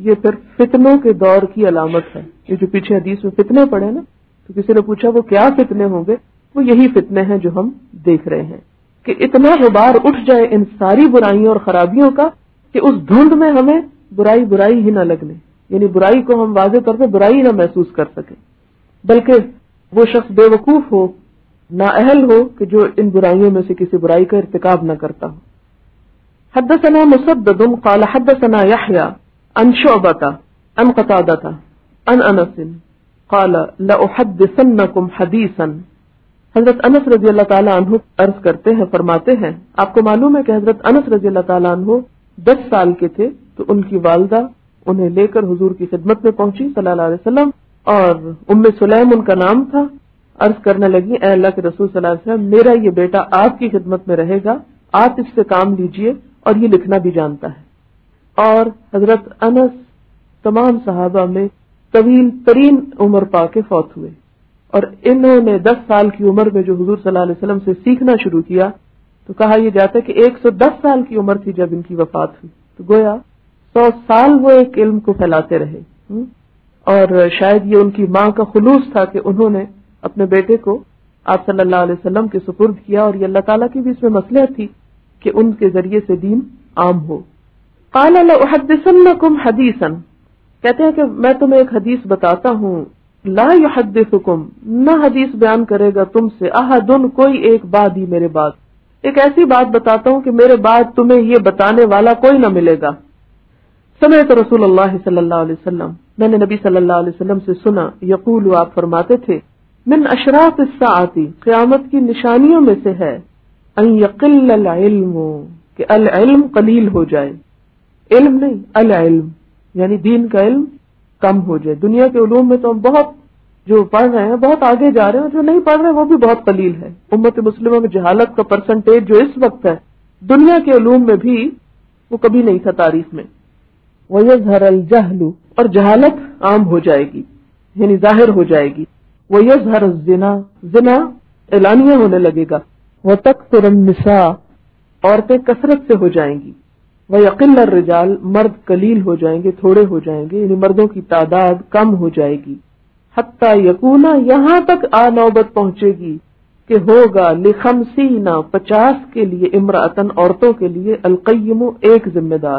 یہ پھر فتنوں کے دور کی علامت ہے. یہ جو پیچھے حدیث میں فتنے پڑے نا، تو کسی نے پوچھا وہ کیا فتنے ہوں گے؟ وہ یہی فتنے ہیں جو ہم دیکھ رہے ہیں کہ اتنا غبار اٹھ جائے ان ساری برائیوں اور خرابیوں کا کہ اس دھند میں ہمیں برائی ہی نہ لگنے، یعنی برائی کو ہم واضح طور پہ برائی نہ محسوس کر سکیں، بلکہ وہ شخص بے وقوف ہو، نااہل ہو کہ جو ان برائیوں میں سے کسی برائی کا ارتکاب نہ کرتا ہو. حدثنا مسدد قال حدثنا يحيى عن شعبة عن قتادة عن انس قال لأحدثنكم حديثا. حضرت انس رضی اللہ تعالیٰ عنہ عرض کرتے ہیں، فرماتے ہیں، آپ کو معلوم ہے کہ حضرت انس رضی اللہ تعالیٰ عنہ 10 سال کے تھے تو ان کی والدہ انہیں لے کر حضور کی خدمت میں پہنچی صلی اللہ علیہ وسلم، اور سلیم ان کا نام تھا. عرض کرنے لگی، اے اللہ کے رسول صلی اللہ علیہ وسلم، میرا یہ بیٹا آپ کی خدمت میں رہے گا، آپ اس سے کام لیجئے، اور یہ لکھنا بھی جانتا ہے. اور حضرت انس تمام صحابہ میں طویل ترین عمر پا کے فوت ہوئے، اور انہوں نے 10 سال کی عمر میں جو حضور صلی اللہ علیہ وسلم سے سیکھنا شروع کیا تو کہا یہ جاتا ہے کہ 110 سال کی عمر تھی جب ان کی وفات ہوئی، تو گویا 100 سال وہ ایک علم کو پھیلاتے رہے. اور شاید یہ ان کی ماں کا خلوص تھا کہ انہوں نے اپنے بیٹے کو آپ صلی اللہ علیہ وسلم کے سپرد کیا، اور یہ اللہ تعالیٰ کی بھی اس میں مصلحت تھی کہ ان کے ذریعے سے دین عام ہو. قال لأحدثنكم حدیثا، کہتے ہیں کہ میں تمہیں ایک حدیث بتاتا ہوں. لا يحدثكم، نہ حدیث بیان کرے گا تم سے، احدن، کوئی ایک بعد ہی میرے بعد، ایک ایسی بات بتاتا ہوں کہ میرے بعد تمہیں یہ بتانے والا کوئی نہ ملے گا. سمعت رسول اللہ صلی اللہ علیہ وسلم، میں نے نبی صلی اللہ علیہ وسلم سے سنا، یقول، آپ فرماتے تھے، من اشراط الساعۃ، قیامت کی نشانیوں میں سے ہے، ان یقل العلم، کہ العلم قلیل ہو جائے، علم نہیں العلم، یعنی دین کا علم کم ہو جائے. دنیا کے علوم میں تو ہم بہت جو پڑھ رہے ہیں بہت آگے جا رہے ہیں، اور جو نہیں پڑھ رہے ہیں وہ بھی بہت قلیل ہے. امت مسلمہ میں جہالت کا پرسنٹیج جو اس وقت ہے دنیا کے علوم میں بھی وہ کبھی نہیں تھا تاریخ میں. وَيَظْهَرَ الْجَهْلُ، اور جہالت عام ہو جائے گی، یعنی ظاہر ہو جائے گی. وَيَظْهَرَ الزِّنَا، زنا اعلانیہ ہونے لگے گا. وَتَكْثُرُ النِّسَاء، عورتیں کثرت سے ہو جائیں گی. وَيَقِلَّ الرِّجَالُ، مرد قلیل ہو جائیں گے، تھوڑے ہو جائیں گے، یعنی مردوں کی تعداد کم ہو جائے گی. حتیٰ یکونا، یہاں تک نوبت پہنچے گی کہ ہوگا ل50 50 کے لیے، امرأتن، عورتوں کے لیے، القیم، ایک ذمہ دار.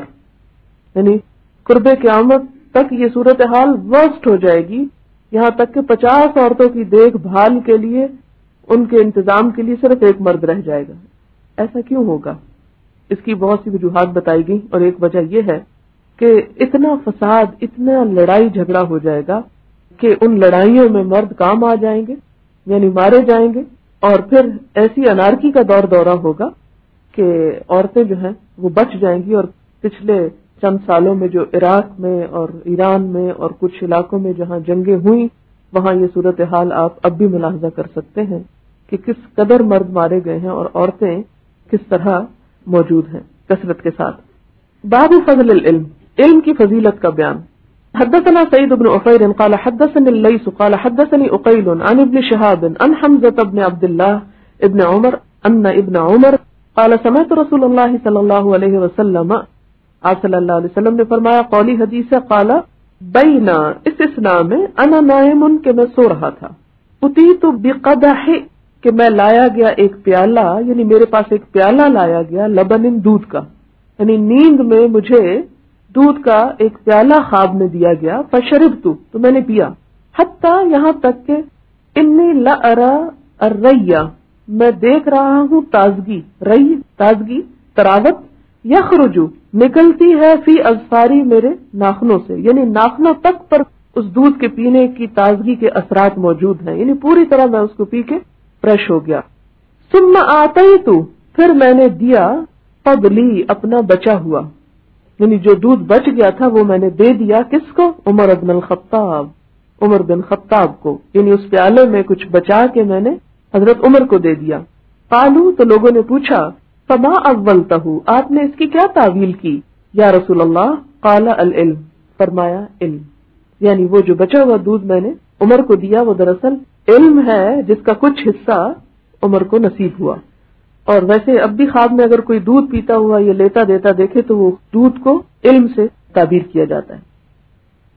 یعنی قرب قیامت تک یہ صورتحال ورسٹ ہو جائے گی، یہاں تک کہ 50 عورتوں کی دیکھ بھال کے لیے، ان کے انتظام کے لیے صرف ایک مرد رہ جائے گا. ایسا کیوں ہوگا؟ اس کی بہت سی وجوہات بتائی گئی، اور ایک وجہ یہ ہے کہ اتنا فساد، اتنا لڑائی جھگڑا ہو جائے گا کہ ان لڑائیوں میں مرد کام آ جائیں گے، یعنی مارے جائیں گے. اور پھر ایسی انارکی کا دورہ ہوگا کہ عورتیں جو ہیں وہ بچ جائیں گی. اور پچھلے چند سالوں میں جو عراق میں اور ایران میں اور کچھ علاقوں میں جہاں جنگیں ہوئیں، وہاں یہ صورتحال آپ اب بھی ملاحظہ کر سکتے ہیں کہ کس قدر مرد مارے گئے ہیں اور عورتیں کس طرح موجود ہیں کثرت کے ساتھ. باب فضل العلم، علم کی فضیلت کا بیان. حدثنا سعید بن عفیر قال حدثني الليث قال حدثني عقيل عن ابن شهاب عن حمزة بن عبد الله ابن عمر ان ابن عمر قال سمعت رسول الله صلی اللہ علیہ وسلم، آپ صلی اللہ علیہ وسلم نے فرمایا، قولی حدیث ہے، قال بینا، اس اسنا میں، انا نائم، کہ میں سو رہا تھا، اتیت بقدح، کہ میں لایا گیا ایک پیالہ، یعنی میرے پاس ایک پیالہ لایا گیا، لبن، دودھ کا، یعنی نیند میں مجھے دودھ کا ایک پیالہ خواب میں دیا گیا. فشربت، تو میں نے پیا. حتی، یہاں تک کہ انی لأرى الری، میں دیکھ رہا ہوں تازگی، ری تازگی، تراوت، یخرج، نکلتی ہے، فی اظفاری، میرے ناخنوں سے، یعنی ناخنوں تک پر اس دودھ کے پینے کی تازگی کے اثرات موجود ہیں، یعنی پوری طرح میں اس کو پی کے فریش ہو گیا. ثم آتیت، پھر میں نے دیا، فضلی، اپنا بچا ہوا، یعنی جو دودھ بچ گیا تھا وہ میں نے دے دیا، کس کو؟ عمر بن الخطاب، عمر بن خطاب کو، یعنی اس پیالے میں کچھ بچا کے میں نے حضرت عمر کو دے دیا. قالو، تو لوگوں نے پوچھا، فما اولتہ، آپ نے اس کی کیا تعویل کی یا رسول اللہ؟ قال العلم، فرمایا علم، یعنی وہ جو بچا ہوا دودھ میں نے عمر کو دیا وہ دراصل علم ہے، جس کا کچھ حصہ عمر کو نصیب ہوا. اور ویسے اب بھی خواب میں اگر کوئی دودھ پیتا ہوا یا لیتا دیتا دیکھے تو وہ دودھ کو علم سے تعبیر کیا جاتا ہے.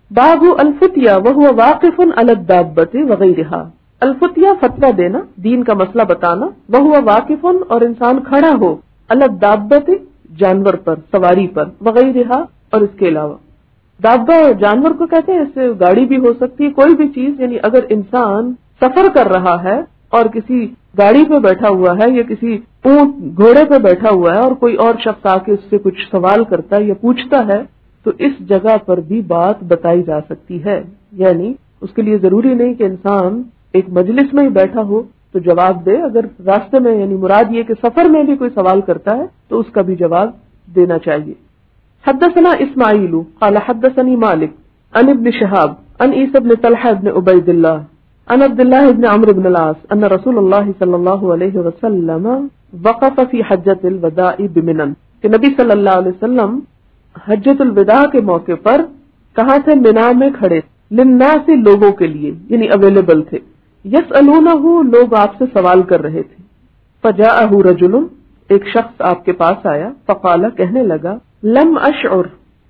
باب الفتیہ وہو واقف علی الدابۃ وغیرہا. الفتیہ فتویٰ دینا، دین کا مسئلہ بتانا، وہو واقف اور انسان کھڑا ہو، علی الدابۃ جانور پر، سواری پر، وغیرہا اور اس کے علاوہ. دابہ جانور کو کہتے ہیں، اس سے گاڑی بھی ہو سکتی ہے، کوئی بھی چیز. یعنی اگر انسان سفر کر رہا ہے اور کسی گاڑی پہ بیٹھا ہوا ہے یا کسی اونٹ گھوڑے پہ بیٹھا ہوا ہے اور کوئی اور شخص آ کے اس سے کچھ سوال کرتا ہے یا پوچھتا ہے تو اس جگہ پر بھی بات بتائی جا سکتی ہے. یعنی اس کے لیے ضروری نہیں کہ انسان ایک مجلس میں ہی بیٹھا ہو تو جواب دے. اگر راستے میں، یعنی مراد یہ کہ سفر میں بھی کوئی سوال کرتا ہے تو اس کا بھی جواب دینا چاہیے. حدثنا اسماعیل قال حدثني مالک عن ابن شہاب عن عیسی بن طلحہ بن عبید اللہ عن عبد الله بن عمرو بن العاص ان رسول اللہ صلی اللہ علیہ وسلم وقف فی حجۃ الوداع بمنن، کہ نبی صلی اللہ علیہ وسلم حجۃ الوداع کے موقع پر کہاں تھے؟ منا میں کھڑے. للناس لوگوں کے لیے، یعنی اویلیبل تھے. یسألونہ لوگ آپ سے سوال کر رہے تھے. فجاءہ رجل ایک شخص آپ کے پاس آیا. فقال کہنے لگا لم اشعر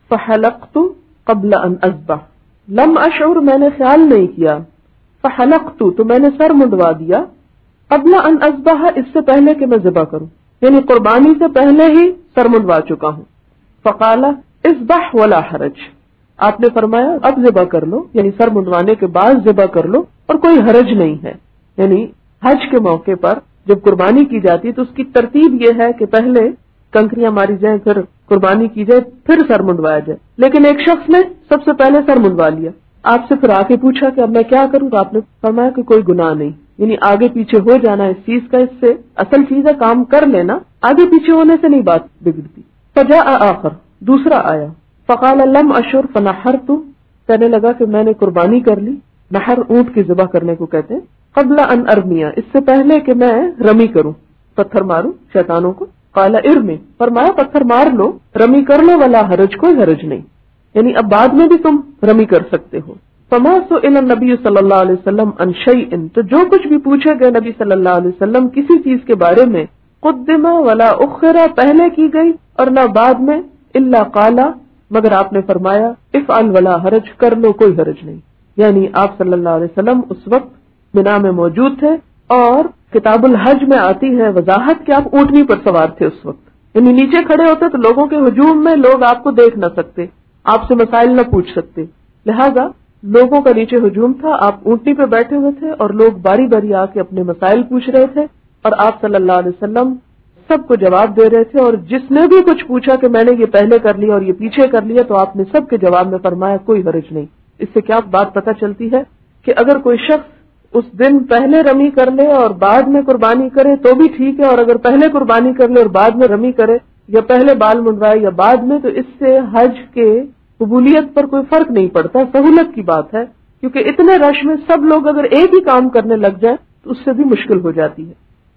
فحلقت قبل ان اذبح. لم اشعر میں نے خیال نہیں کیا، فحلقت تو میں نے سر منڈوا دیا، قبل ان اذبح اس سے پہلے کہ میں ذبح کروں، یعنی قربانی سے پہلے ہی سر منڈوا چکا ہوں. فقال اذبح ولا حرج، آپ نے فرمایا اب ذبح کر لو، یعنی سر منڈوانے کے بعد ذبح کر لو اور کوئی حرج نہیں ہے. یعنی حج کے موقع پر جب قربانی کی جاتی تو اس کی ترتیب یہ ہے کہ پہلے کنکریاں ماری جائیں، پھر قربانی کی جائے، پھر سر منڈوایا جائے. لیکن ایک شخص نے سب سے پہلے سر منڈوا لیا. آپ سے پھر آ کے پوچھا کہ اب میں کیا کروں، تو آپ نے فرمایا کہ کوئی گناہ نہیں. یعنی آگے پیچھے ہو جانا اس چیز کا، اس سے اصل چیز ہے کام کر لینا، آگے پیچھے ہونے سے نہیں بات بگڑتی. فجاء آخر دوسرا آیا. فقال لم اشر فنحرت، کہنے لگا کہ میں نے قربانی کر لی. نحر اونٹ کی ذبح کرنے کو کہتے ہیں. قبل ان ارمیا اس سے پہلے کہ میں رمی کروں، پتھر ماروں شیطانوں کو. قال ارمی، فرمایا پتھر مار لو، رمی کر لو، ولا حرج کوئی حرج نہیں، یعنی اب بعد میں بھی تم رمی کر سکتے ہو. فما سئل النبی صلی اللہ علیہ وسلم عن شیء، تو جو کچھ بھی پوچھے گئے نبی صلی اللہ علیہ وسلم کسی چیز کے بارے میں، قدم ولا اخر پہلے کی گئی اور نہ بعد میں، الا قال مگر آپ نے فرمایا افعل ولا حرج کر لو کوئی حرج نہیں. یعنی آپ صلی اللہ علیہ وسلم اس وقت منا میں موجود تھے اور کتاب الحج میں آتی ہے وضاحت کہ آپ اونٹنی پر سوار تھے اس وقت. یعنی نیچے کھڑے ہوتے تو لوگوں کے ہجوم میں لوگ آپ کو دیکھ نہ سکتے، آپ سے مسائل نہ پوچھ سکتے، لہذا لوگوں کا نیچے ہجوم تھا. آپ اونٹنی پہ بیٹھے ہوئے تھے اور لوگ باری باری آ کے اپنے مسائل پوچھ رہے تھے اور آپ صلی اللہ علیہ وسلم سب کو جواب دے رہے تھے. اور جس نے بھی کچھ پوچھا کہ میں نے یہ پہلے کر لیا اور یہ پیچھے کر لیا، تو آپ نے سب کے جواب میں فرمایا کوئی حرج نہیں. اس سے کیا بات پتہ چلتی ہے کہ اگر کوئی شخص اس دن پہلے رمی کر لے اور بعد میں قربانی کرے تو بھی ٹھیک ہے، اور اگر پہلے قربانی کر لے اور بعد میں رمی کرے، یا پہلے بال منڈوائے یا بعد میں، تو اس سے حج کے قبولیت پر کوئی فرق نہیں پڑتا. سہولت کی بات ہے، کیونکہ اتنے رش میں سب لوگ اگر ایک ہی کام کرنے لگ جائیں تو اس سے بھی مشکل ہو جاتی ہے.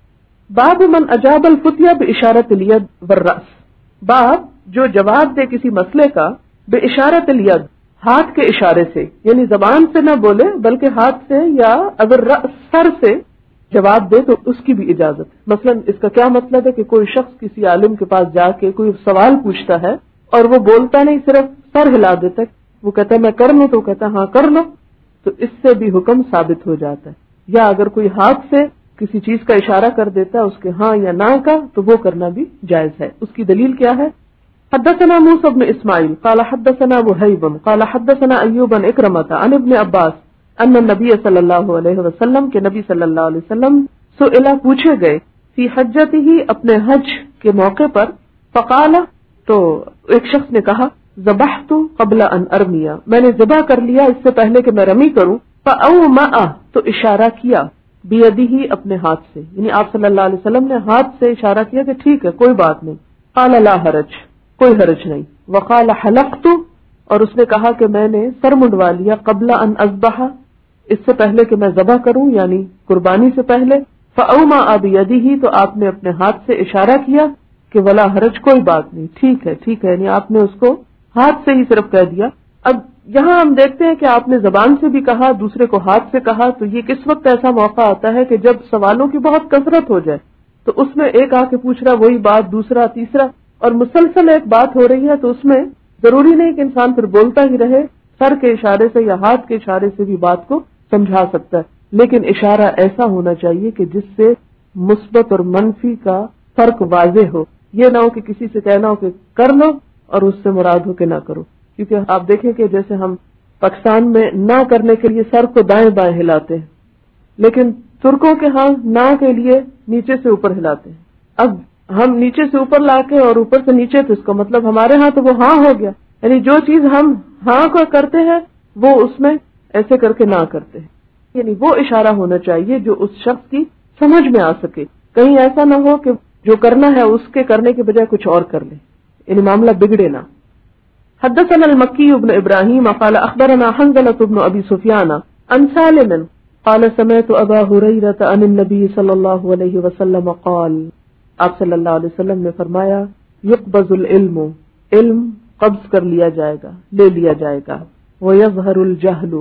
باب من اجاب الفتیہ باشارۃ الید والراس، باب جو جواب دے کسی مسئلے کا باشارۃ الید ہاتھ کے اشارے سے، یعنی زبان سے نہ بولے بلکہ ہاتھ سے، یا اگر سر سے جواب دے تو اس کی بھی اجازت ہے. مثلا اس کا کیا مطلب ہے کہ کوئی شخص کسی عالم کے پاس جا کے کوئی سوال پوچھتا ہے اور وہ بولتا نہیں، صرف سر ہلا دیتا ہے، وہ کہتا ہے میں کر لوں، تو کہتا ہے ہاں کر لو، تو اس سے بھی حکم ثابت ہو جاتا ہے. یا اگر کوئی ہاتھ سے کسی چیز کا اشارہ کر دیتا ہے اس کے ہاں یا نہ کا، تو وہ کرنا بھی جائز ہے. اس کی دلیل کیا ہے؟ حدثنا موسى بن اسماعیل قال حدثنا وهيب قال حدثنا ایوب عن اکرمۃ عن ابن عباس ان النبی صلی اللہ علیہ وسلم کے نبی صلی اللہ علیہ وسلم سئل پوچھے گئے فی حجتہ اپنے حج کے موقع پر. فقال تو ایک شخص نے کہا ذبحت قبل ان ارمیا، میں نے ذبح کر لیا اس سے پہلے کہ میں رمی کروں. فاومأ تو اشارہ کیا، بیدہ اپنے ہاتھ سے، یعنی آپ صلی اللہ علیہ وسلم نے ہاتھ سے اشارہ کیا کہ ٹھیک ہے کوئی بات نہیں. قال لا حرج کوئی حرج نہیں. وقال حلقت اور اس نے کہا کہ میں نے سر منڈوا لیا قبل ان اذبح اس سے پہلے کہ میں ذبح کروں، یعنی قربانی سے پہلے. فاومأ بیدہ تو آپ نے اپنے ہاتھ سے اشارہ کیا کہ ولا حرج کوئی بات نہیں، ٹھیک ہے ٹھیک ہے، یعنی آپ نے اس کو ہاتھ سے ہی صرف کہہ دیا. اب یہاں ہم دیکھتے ہیں کہ آپ نے زبان سے بھی کہا، دوسرے کو ہاتھ سے کہا، تو یہ کس وقت ایسا موقع آتا ہے کہ جب سوالوں کی بہت کثرت ہو جائے، تو اس میں ایک آ کے پوچھ رہا وہی بات، دوسرا تیسرا، اور مسلسل ایک بات ہو رہی ہے، تو اس میں ضروری نہیں کہ انسان پھر بولتا ہی رہے، سر کے اشارے سے یا ہاتھ کے اشارے سے بھی بات کو سمجھا سکتا ہے، لیکن اشارہ ایسا ہونا چاہیے کہ جس سے مثبت اور منفی کا فرق واضح ہو. یہ نہ ہو کہ کسی سے کہنا ہو کہ کر لو اور اس سے مراد ہو کہ نہ کرو. کیونکہ آپ دیکھیں کہ جیسے ہم پاکستان میں نہ کرنے کے لیے سر کو دائیں بائیں ہلاتے ہیں، لیکن ترکوں کے ہاں نہ کے لیے نیچے سے اوپر ہلاتے ہیں. اب ہم نیچے سے اوپر لا کے اور اوپر سے نیچے، تو اس کا مطلب ہمارے ہاں تو وہ ہاں ہو گیا. یعنی جو چیز ہم ہاں کو کرتے ہیں وہ اس میں ایسے کر کے نہ کرتے ہیں. یعنی وہ اشارہ ہونا چاہیے جو اس شخص کی سمجھ میں آ سکے. کہیں ایسا نہ ہو کہ جو کرنا ہے اس کے کرنے کے بجائے کچھ اور کر لے، یعنی معاملہ بگڑے نہ. حدثنا المکی بن ابراہیم قال اخبرنا حنظلة بن ابی سفیان عن سالم قال سمعت ابا ہریرہ عن النبی صلی اللہ علیہ وسلم قال، آپ صلی اللہ علیہ وسلم نے فرمایا، یقبض العلم، علم قبض کر لیا جائے گا، لے لیا جائے گا. ویظہر الجہل،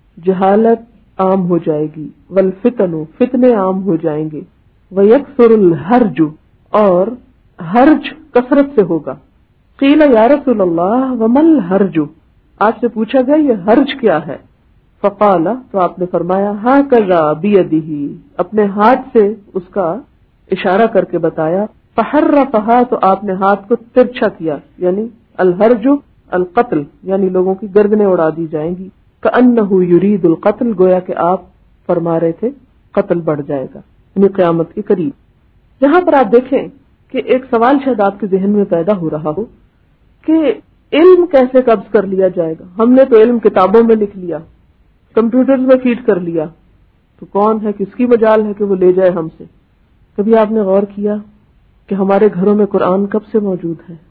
جہالت عام ہو جائے گی. والفتن، فتنے عام ہو جائیں گے. ویکثر الحرج، اور حرج کثرت سے ہوگا. قیل یا رسول اللہ وما الحرج، آپ سے پوچھا گیا یہ حرج کیا ہے؟ فقال، تو آپ نے فرمایا، ہاکذا بیدہ، اپنے ہاتھ سے اس کا اشارہ کر کے بتایا. فحرفہا، تو آپ نے ہاتھ کو ترچھا کیا. یعنی الحرج القتل، یعنی لوگوں کی گردنیں اڑا دی جائیں گی. کأنہ یرید القتل، گویا کہ آپ فرما رہے تھے قتل بڑھ جائے گا، یعنی قیامت کے قریب. یہاں پر آپ دیکھیں کہ ایک سوال شاید آپ کے ذہن میں پیدا ہو رہا ہو کہ علم کیسے قبض کر لیا جائے گا؟ ہم نے تو علم کتابوں میں لکھ لیا، کمپیوٹر میں فیڈ کر لیا، تو کون ہے، کس کی مجال ہے کہ وہ لے جائے ہم سے؟ کبھی آپ نے غور کیا کہ ہمارے گھروں میں قرآن کب سے موجود ہے؟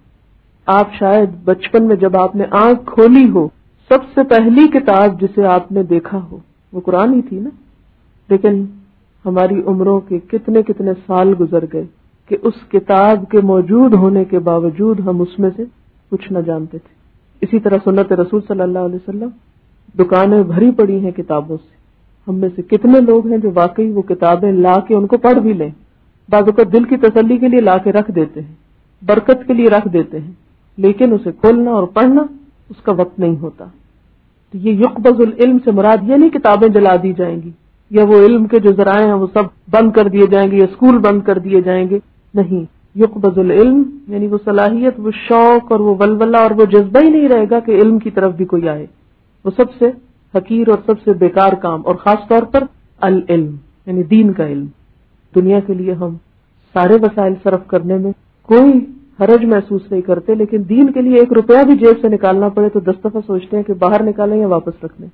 آپ شاید بچپن میں جب آپ نے آنکھ کھولی ہو، سب سے پہلی کتاب جسے آپ نے دیکھا ہو وہ قرآن ہی تھی نا. لیکن ہماری عمروں کے کتنے کتنے سال گزر گئے کہ اس کتاب کے موجود ہونے کے باوجود ہم اس میں سے کچھ نہ جانتے تھے. اسی طرح سنت رسول صلی اللہ علیہ وسلم، دکانیں بھری پڑی ہیں کتابوں سے. ہم میں سے کتنے لوگ ہیں جو واقعی وہ کتابیں لا کے ان کو پڑھ بھی لیں، بعض اوقات دل کی تسلی کے لیے لا کے رکھ دیتے ہیں، برکت کے لیے رکھ دیتے ہیں، لیکن اسے کھولنا اور پڑھنا اس کا وقت نہیں ہوتا. تو یہ یقبض العلم سے مراد یہ نہیں کتابیں جلا دی جائیں گی یا وہ علم کے جو ذرائع ہیں وہ سب بند کر دیے جائیں گے یا اسکول بند کر دیے جائیں گے. نہیں، یقبض العلم یعنی وہ صلاحیت، وہ شوق اور وہ ولولہ اور وہ جذبہ ہی نہیں رہے گا کہ علم کی طرف بھی کوئی آئے. وہ سب سے حقیر اور سب سے بیکار کام، اور خاص طور پر العلم یعنی دین کا علم. دنیا کے لیے ہم سارے وسائل صرف کرنے میں کوئی حرج محسوس نہیں کرتے، لیکن دین کے لیے 1 روپیہ بھی جیب سے نکالنا پڑے تو 10 دفعہ سوچتے ہیں کہ باہر نکالیں یا واپس رکھ لیں.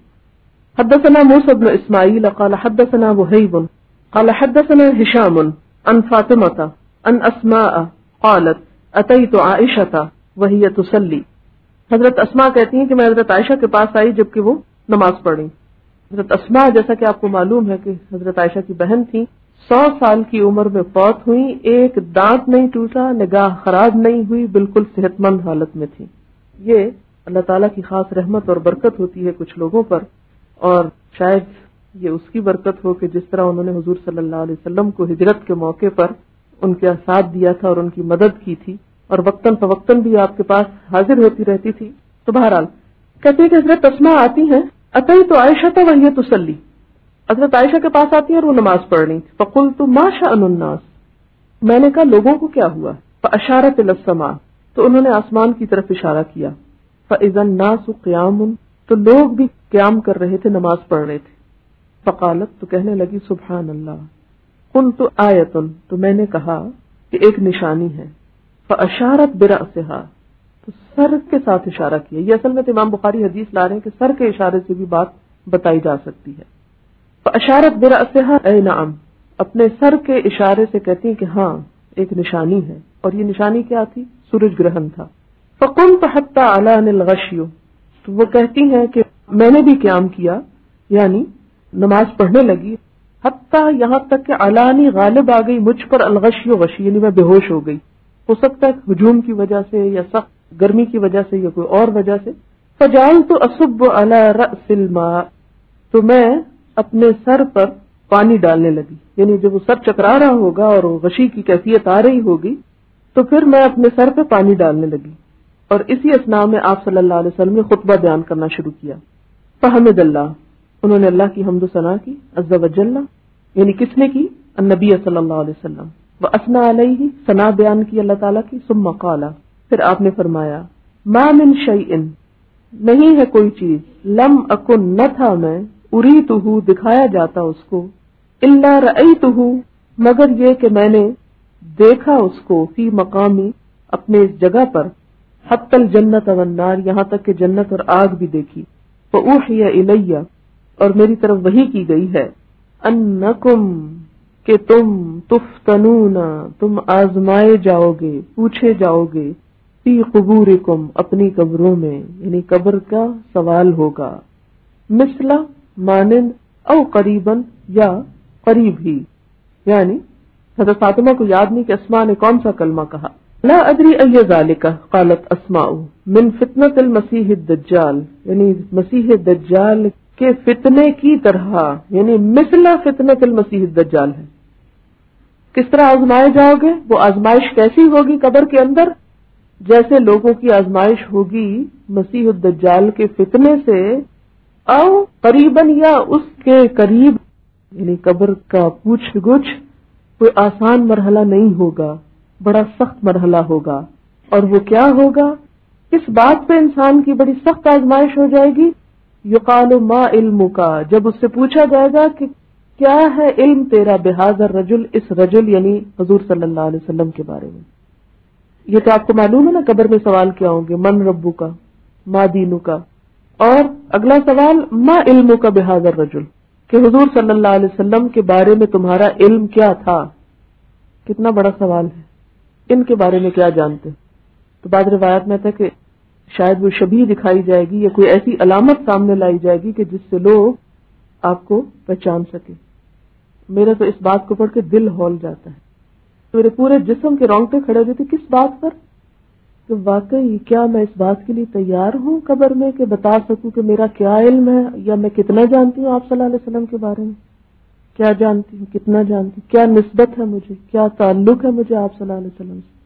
حدثنا موسى بن اسماعیل قال حدثنا وهيب قال حدثنا هشام عن فاطمة عن اسماء قالت اتيت عائشة وهي تصلي. حضرت اسماء کہتی ہیں کہ میں حضرت عائشہ کے پاس آئی جبکہ وہ نماز پڑھ رہی. حضرت اسماء جیسا کہ آپ کو معلوم ہے کہ حضرت عائشہ کی بہن تھی، 100 سال کی عمر میں فوت ہوئی، ایک دانت نہیں ٹوٹا، نگاہ خراب نہیں ہوئی، بالکل صحت مند حالت میں تھی. یہ اللہ تعالیٰ کی خاص رحمت اور برکت ہوتی ہے کچھ لوگوں پر، اور شاید یہ اس کی برکت ہو کہ جس طرح انہوں نے حضور صلی اللہ علیہ وسلم کو ہجرت کے موقع پر ان کا ساتھ دیا تھا اور ان کی مدد کی تھی، اور وقتاً فوقتاً بھی آپ کے پاس حاضر ہوتی رہتی تھی. تو بہرحال کہتے ہیں کہ حضرت اسماء آتی ہیں، اتیت عائشہ وہی تصلی، حضرت عائشہ کے پاس آتی ہیں اور وہ نماز پڑھ رہی تھی. فقلت ما شأن الناس، میں نے کہا لوگوں کو کیا ہوا؟ فاشارت الی السماء، تو انہوں نے آسمان کی طرف اشارہ کیا. فاذا الناس قیام، تو لوگ بھی قیام کر رہے تھے، نماز پڑھ رہے تھے. فقالت، تو کہنے لگی سبحان اللہ. قلت آیۃ، تو میں نے کہا کہ ایک نشانی ہے. فاشارت برأسها، تو سر کے ساتھ اشارہ کیا. یہ اصل میں تو امام بخاری حدیث لا رہے ہیں کہ سر کے اشارے سے بھی بات بتائی جا سکتی ہے. فاشارت برأسها اے نعم، اپنے سر کے اشارے سے کہتی ہیں کہ ہاں ایک نشانی ہے. اور یہ نشانی کیا تھی؟ سورج گرہن تھا. فقمت حتى علاني الغشي، تو وہ کہتی ہیں کہ میں نے بھی قیام کیا، یعنی نماز پڑھنے لگی. حتیٰ یہاں تک کہ علانی غالب آ گئی مجھ پر، الغشی غشی یعنی میں بے ہوش ہو گئی. ہو سکتا ہے ہجوم کی وجہ سے یا سخت گرمی کی وجہ سے یا کوئی اور وجہ سے. فجعلت اصب على رأس الماء، تو میں اپنے سر پر پانی ڈالنے لگی. یعنی جب وہ سر چکرا رہا ہوگا اور غشی کی کیفیت آ رہی ہوگی تو پھر میں اپنے سر پہ پانی ڈالنے لگی. اور اسی اثناء میں آپ صلی اللہ علیہ وسلم نے خطبہ بیان کرنا شروع کیا. فحمد اللہ، انہوں نے اللہ کی حمد و ثنا کی، عز و جل، یعنی کس نے کی؟ النبی صلی اللہ علیہ وسلم. واثنى علیہ، ثنا بیان کی اللہ تعالیٰ کی. ثم قال، پھر آپ نے فرمایا، ما من شیء، نہیں ہے کوئی چیز، لم اکن، نہ تھا میں، اریتہ، دکھایا جاتا اس کو، الا رأیتہ، مگر یہ کہ میں نے دیکھا اس کو، فی مقامی، اپنے اس جگہ پر، حتی الجنت والنار، یہاں تک کہ جنت اور آگ بھی دیکھی. فاوحی الی، اور میری طرف وحی کی گئی ہے، انکم، کہ تم، تفتنون، تم آزمائے جاؤ گے، پوچھے جاؤ گے، فی قبورکم، اپنی قبروں میں، یعنی قبر کا سوال ہوگا، مثلا، مانند، او قریباً، یا قریب ہی. یعنی حضرت فاطمہ کو یاد نہیں کہ اسماء نے کون سا کلمہ کہا. لا ادری ای ذالک، قالت اسماء، من فتنۃ المسیح الدجال، یعنی مسیح دجال کے فتنے کی طرح، یعنی مثلا فتنۃ المسیح الدجال ہے. کس طرح آزمائے جاؤ گے؟ وہ آزمائش کیسی ہوگی قبر کے اندر؟ جیسے لوگوں کی آزمائش ہوگی مسیح الدجال کے فتنے سے، او قریباً، یا اس کے قریب، یعنی قبر کا پوچھ گچھ کوئی آسان مرحلہ نہیں ہوگا، بڑا سخت مرحلہ ہوگا. اور وہ کیا ہوگا؟ کس بات پہ انسان کی بڑی سخت آزمائش ہو جائے گی؟ یقال ما علمک، جب اس سے پوچھا جائے گا کہ کیا ہے علم تیرا، بہذا الرجل، اس رجل یعنی حضور صلی اللہ علیہ وسلم کے بارے میں. یہ تو آپ کو معلوم ہے نا قبر میں سوال کیا ہوں گے، من ربک، ما دینک، اور اگلا سوال ما علمک بہذا الرجل، کہ حضور صلی اللہ علیہ وسلم کے بارے میں تمہارا علم کیا تھا. کتنا بڑا سوال ہے، ان کے بارے میں کیا جانتے. تو بعض روایات میں تھا کہ شاید وہ شبیہ دکھائی جائے گی یا کوئی ایسی علامت سامنے لائی جائے گی کہ جس سے لوگ آپ کو پہچان سکے. میرا تو اس بات کو پڑھ کے دل ہول جاتا ہے، میرے پورے جسم کے رونگٹے کھڑے ہوتے. کس بات پر؟ کہ واقعی کیا میں اس بات کے لیے تیار ہوں قبر میں کہ بتا سکوں کہ میرا کیا علم ہے، یا میں کتنا جانتی ہوں آپ صلی اللہ علیہ وسلم کے بارے میں، کیا جانتی ہوں، کتنا جانتی ہوں، کیا نسبت ہے مجھے، کیا تعلق ہے مجھے آپ صلی اللہ علیہ وسلم سے.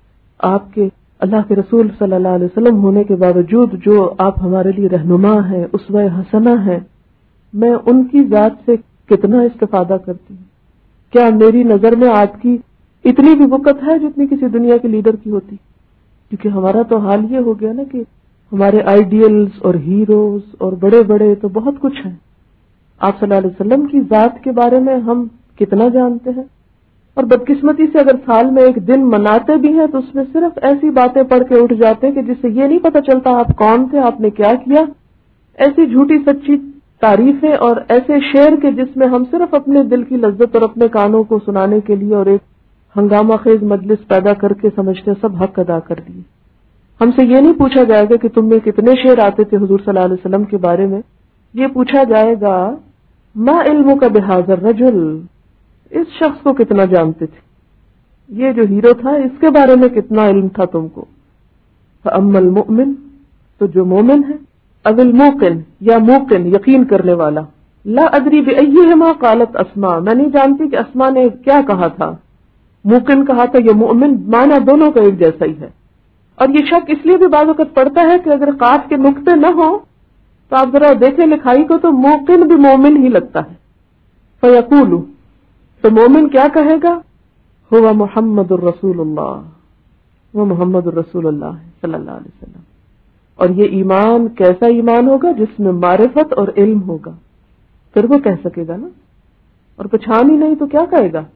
آپ کے اللہ کے رسول صلی اللہ علیہ وسلم ہونے کے باوجود جو آپ ہمارے لیے رہنما ہیں، اسوہ حسنہ ہیں، میں ان کی ذات سے کتنا استفادہ کرتی ہوں. کیا میری نظر میں آپ کی اتنی بھی وقت ہے جتنی کسی دنیا کے لیڈر کی ہوتی؟ کیونکہ ہمارا تو حال یہ ہو گیا نا کہ ہمارے آئیڈیلز اور ہیروز اور بڑے بڑے تو بہت کچھ ہیں. آپ صلی اللہ علیہ وسلم کی ذات کے بارے میں ہم کتنا جانتے ہیں؟ اور بدقسمتی سے اگر سال میں ایک دن مناتے بھی ہیں تو اس میں صرف ایسی باتیں پڑھ کے اٹھ جاتے ہیں کہ جس سے یہ نہیں پتہ چلتا آپ کون تھے، آپ نے کیا کیا. ایسی جھوٹی سچی تعریفیں اور ایسے شعر کے جس میں ہم صرف اپنے دل کی لذت اور اپنے کانوں کو سنانے کے لیے اور ایک ہنگامہ خیز مجلس پیدا کر کے سمجھتے سب حق ادا کر دیے. ہم سے یہ نہیں پوچھا جائے گا کہ تم میں کتنے شعر آتے تھے حضور صلی اللہ علیہ وسلم کے بارے میں. یہ پوچھا جائے گا ما علمک بہذا الرجل، اس شخص کو کتنا جانتے تھے، یہ جو ہیرو تھا اس کے بارے میں کتنا علم تھا تم کو. فاما المؤمن، تو جو مومن ہے، او الموقن، یا موقن یقین کرنے والا. لا ادری بایہما قالت اسماء، میں نہیں جانتی کہ اسماء نے کیا کہا تھا، موقن کہا تھا یا مومن، معنی دونوں کا ایک جیسا ہی ہے. اور یہ شک اس لیے بھی بعض وقت پڑتا ہے کہ اگر قاف کے نقطے نہ ہوں تو آپ ذرا دیکھیں لکھائی کو تو موقن بھی مومن ہی لگتا ہے. فیقول، تو مومن کیا کہے گا؟ ہوا محمد الرسول اللہ، وہ محمد الرسول اللہ صلی اللہ علیہ وسلم. اور یہ ایمان کیسا ایمان ہوگا؟ جس میں معرفت اور علم ہوگا، پھر وہ کہہ سکے گا نا. اور پہچان ہی نہیں تو کیا کہے گا؟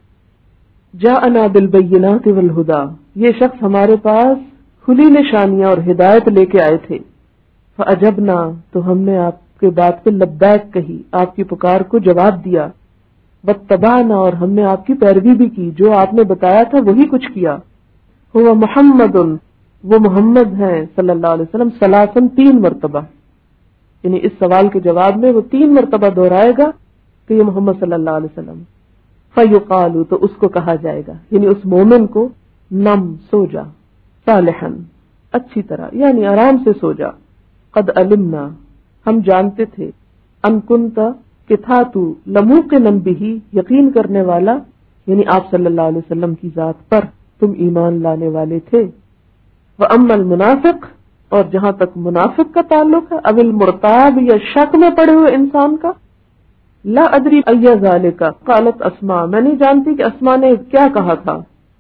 جاءنا بالبینات والہدی، یہ شخص ہمارے پاس کھلی نشانیاں اور ہدایت لے کے آئے تھے. فاجبنا، تو ہم نے آپ کے بات پہ لبیک کہی، آپ کی پکار کو جواب دیا. واتبعنا، اور ہم نے آپ کی پیروی بھی کی، جو آپ نے بتایا تھا وہی کچھ کیا. ہوا محمد، وہ محمد ہیں صلی اللہ علیہ وسلم، ثلاثاً، 3 مرتبہ، یعنی اس سوال کے جواب میں وہ 3 مرتبہ دہرائے گا کہ یہ محمد صلی اللہ علیہ وسلم. فیقال، تو اس کو کہا جائے گا، یعنی اس مومن کو، نم، سو جا، صالحا، اچھی طرح، یعنی آرام سے سو جا. قد علمنا، ہم جانتے تھے، ان کنت، کہ تھا تو، لموقنا بہ، یقین کرنے والا، یعنی آپ صلی اللہ علیہ وسلم کی ذات پر تم ایمان لانے والے تھے. وَأَمَّا الْمُنَافِقُ، اور جہاں تک منافق کا تعلق ہے، او المرتاب یا شک میں پڑے ہوئے انسان کا، لا ادری ای ذالک قالت اسماء، میں نہیں جانتی کہ اسماء نے کیا کہا تھا،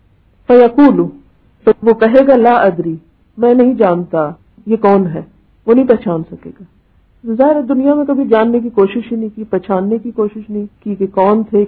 فیقول، تو وہ کہے گا لا ادری، میں نہیں جانتا یہ کون ہے، وہ نہیں پہچان سکے گا۔ ظاہر دنیا میں کبھی جاننے کی کوشش ہی نہیں کی، پہچاننے کی کوشش نہیں کی کہ کون تھے،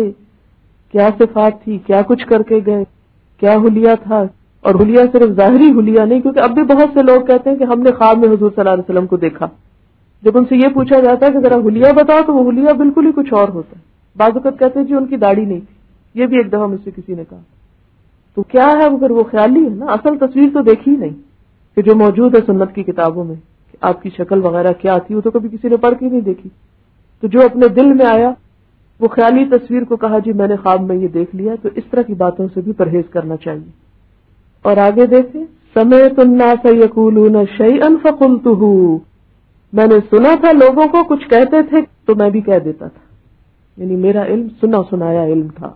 کیا صفات تھی، کیا کچھ کر کے گئے، کیا حلیہ تھا۔ اور حلیہ صرف ظاہری حلیہ نہیں، کیونکہ اب بھی بہت سے لوگ کہتے ہیں کہ ہم نے خواب میں حضور صلی اللہ علیہ وسلم کو دیکھا۔ جب ان سے یہ پوچھا جاتا ہے کہ ذرا حلیہ بتاؤ تو وہ حلیہ بالکل ہی کچھ اور ہوتا ہے۔ بعض اوقات کہتے ہیں جی ان کی داڑھی نہیں تھی، یہ بھی ایک دفعہ مجھ سے کسی نے کہا۔ تو کیا ہے وہ، پھر وہ خیالی ہے نا، اصل تصویر تو دیکھی نہیں کہ جو موجود ہے سنت کی کتابوں میں کہ آپ کی شکل وغیرہ کیا تھی، وہ تو کبھی کسی نے پڑھ کے نہیں دیکھی۔ تو جو اپنے دل میں آیا وہ خیالی تصویر کو کہا جی میں نے خواب میں یہ دیکھ لیا، تو اس طرح کی باتوں سے بھی پرہیز کرنا چاہیے۔ اور آگے دیکھیں، سمعت الناس یقولون شیئا فقلتہ، میں نے سنا تھا لوگوں کو کچھ کہتے تھے تو میں بھی کہہ دیتا تھا، یعنی میرا علم سنا سنایا علم تھا۔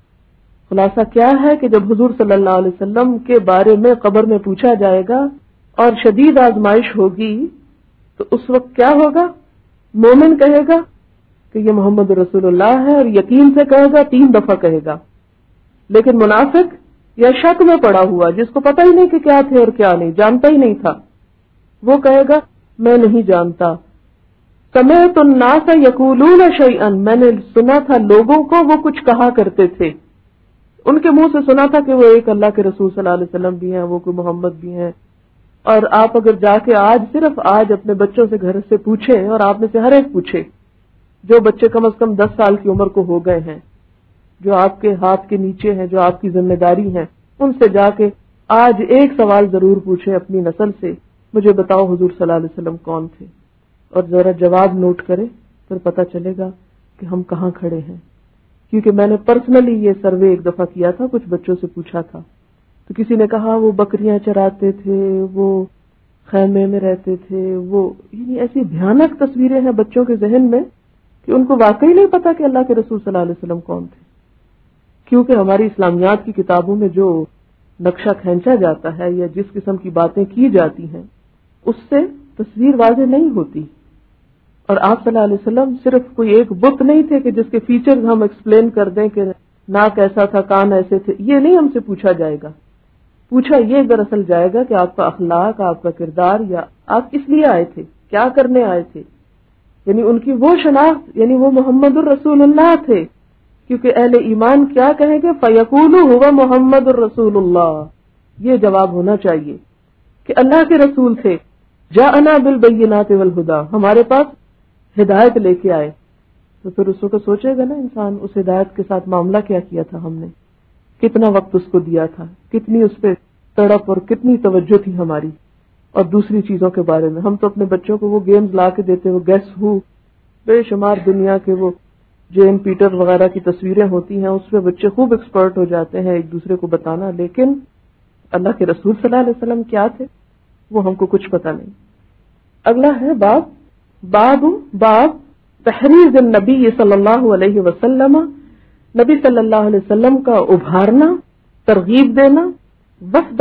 خلاصہ کیا ہے کہ جب حضور صلی اللہ علیہ وسلم کے بارے میں قبر میں پوچھا جائے گا اور شدید آزمائش ہوگی تو اس وقت کیا ہوگا؟ مومن کہے گا کہ یہ محمد رسول اللہ ہے اور یقین سے کہے گا، 3 دفعہ کہے گا۔ لیکن منافق یا شک میں پڑا ہوا جس کو پتہ ہی نہیں کہ کیا تھے اور کیا نہیں، جانتا ہی نہیں تھا، وہ کہے گا میں نہیں جانتا۔ سمعت الناس یقولون شیئا، میں نے سنا تھا لوگوں کو وہ کچھ کہا کرتے تھے، ان کے منہ سے سنا تھا کہ وہ ایک اللہ کے رسول صلی اللہ علیہ وسلم بھی ہیں، وہ کوئی محمد بھی ہیں۔ اور آپ اگر جا کے صرف آج اپنے بچوں سے گھر سے پوچھیں، اور آپ میں سے ہر ایک پوچھے جو بچے کم از کم 10 سال کی عمر کو ہو گئے ہیں، جو آپ کے ہاتھ کے نیچے ہیں، جو آپ کی ذمہ داری ہیں، ان سے جا کے آج ایک سوال ضرور پوچھیں اپنی نسل سے، مجھے بتاؤ حضور صلی اللہ علیہ وسلم کون تھے، اور ذرا جواب نوٹ کریں، پھر پتہ چلے گا کہ ہم کہاں کھڑے ہیں۔ کیونکہ میں نے پرسنلی یہ سروے ایک دفعہ کیا تھا، کچھ بچوں سے پوچھا تھا، تو کسی نے کہا وہ بکریاں چراتے تھے، وہ خیمے میں رہتے تھے، وہ یعنی ایسی بھیانک تصویریں ہیں بچوں کے ذہن میں کہ ان کو واقعی نہیں پتا کہ اللہ کے رسول صلی اللہ علیہ وسلم کون تھے۔ کیونکہ ہماری اسلامیات کی کتابوں میں جو نقشہ کھینچا جاتا ہے یا جس قسم کی باتیں کی جاتی ہیں اس سے تصویر واضح نہیں ہوتی۔ اور آپ صلی اللہ علیہ وسلم صرف کوئی ایک بت نہیں تھے کہ جس کے فیچرز ہم ایکسپلین کر دیں کہ ناک ایسا تھا، کان ایسے تھے، یہ نہیں ہم سے پوچھا جائے گا۔ پوچھا یہ دراصل جائے گا کہ آپ کا اخلاق، آپ کا کردار، یا آپ کس لیے آئے تھے، کیا کرنے آئے تھے، یعنی ان کی وہ شناخت، یعنی وہ محمد الرسول اللہ تھے۔ کیونکہ اہل ایمان کیا کہیں گے؟ فَيَقُولُ هُوَ محمد الرسول اللہ، یہ جواب ہونا چاہیے کہ اللہ کے رسول تھے، جاءنا بالبینات والہدی، ہمارے پاس ہدایت لے کے آئے۔ تو پھر اس کو سوچے گا نا انسان، اس ہدایت کے ساتھ معاملہ کیا کیا تھا ہم نے، کتنا وقت اس کو دیا تھا، کتنی اس پہ تڑپ اور کتنی توجہ تھی ہماری۔ اور دوسری چیزوں کے بارے میں ہم تو اپنے بچوں کو وہ گیمز لا کے دیتے، وہ گیس ہو، بے شمار دنیا کے وہ جین پیٹر وغیرہ کی تصویریں ہوتی ہیں، اس پہ بچے خوب ایکسپرٹ ہو جاتے ہیں ایک دوسرے کو بتانا، لیکن اللہ کے رسول صلی اللہ علیہ وسلم کیا تھے وہ ہم کو کچھ پتہ نہیں۔ اگلا ہے باب تحریض النبی صلی اللہ علیہ وسلم، نبی صلی اللہ علیہ وسلم کا ابھارنا، ترغیب دینا، وفد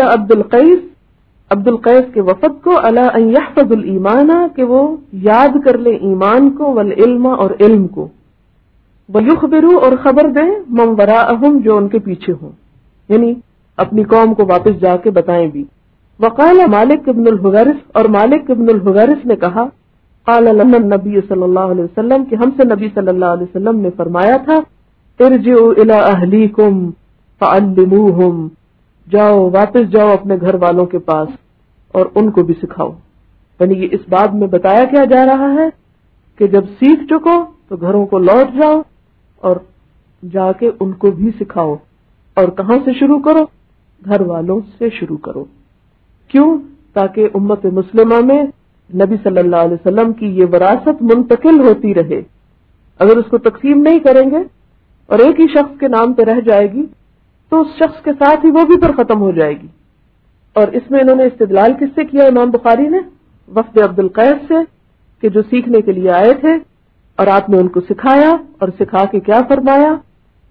عبد القیس کے وفد کو، علی ان یحفظ الایمان، کہ وہ یاد کر لے ایمان کو، والعلم، اور علم کو، ویخبروا، اور خبر دیں، من وراءہم، جو ان کے پیچھے ہوں، یعنی اپنی قوم کو واپس جا کے بتائیں بھی۔ وقال مالک ابن الحویرث، اور مالک ابن الحویرث نے کہا، قال لنا النبی صلی اللہ علیہ وسلم، کہ ہم سے نبی صلی اللہ علیہ وسلم نے فرمایا تھا، ارجعوا الی اہلیکم فعلموہم، جاؤ واپس جاؤ اپنے گھر والوں کے پاس اور ان کو بھی سکھاؤ۔ یعنی یہ اس باب میں بتایا کیا جا رہا ہے کہ جب سیکھ چکو تو گھروں کو لوٹ جاؤ اور جا کے ان کو بھی سکھاؤ۔ اور کہاں سے شروع کرو؟ گھر والوں سے شروع کرو۔ کیوں؟ تاکہ امت مسلمہ میں نبی صلی اللہ علیہ وسلم کی یہ وراثت منتقل ہوتی رہے۔ اگر اس کو تقسیم نہیں کریں گے اور ایک ہی شخص کے نام پہ رہ جائے گی تو اس شخص کے ساتھ ہی وہ بھی پھر ختم ہو جائے گی۔ اور اس میں انہوں نے استدلال کس سے کیا؟ امام بخاری نے وفد عبد القیس سے، کہ جو سیکھنے کے لیے آئے تھے اور آپ نے ان کو سکھایا، اور سکھا کے کیا فرمایا؟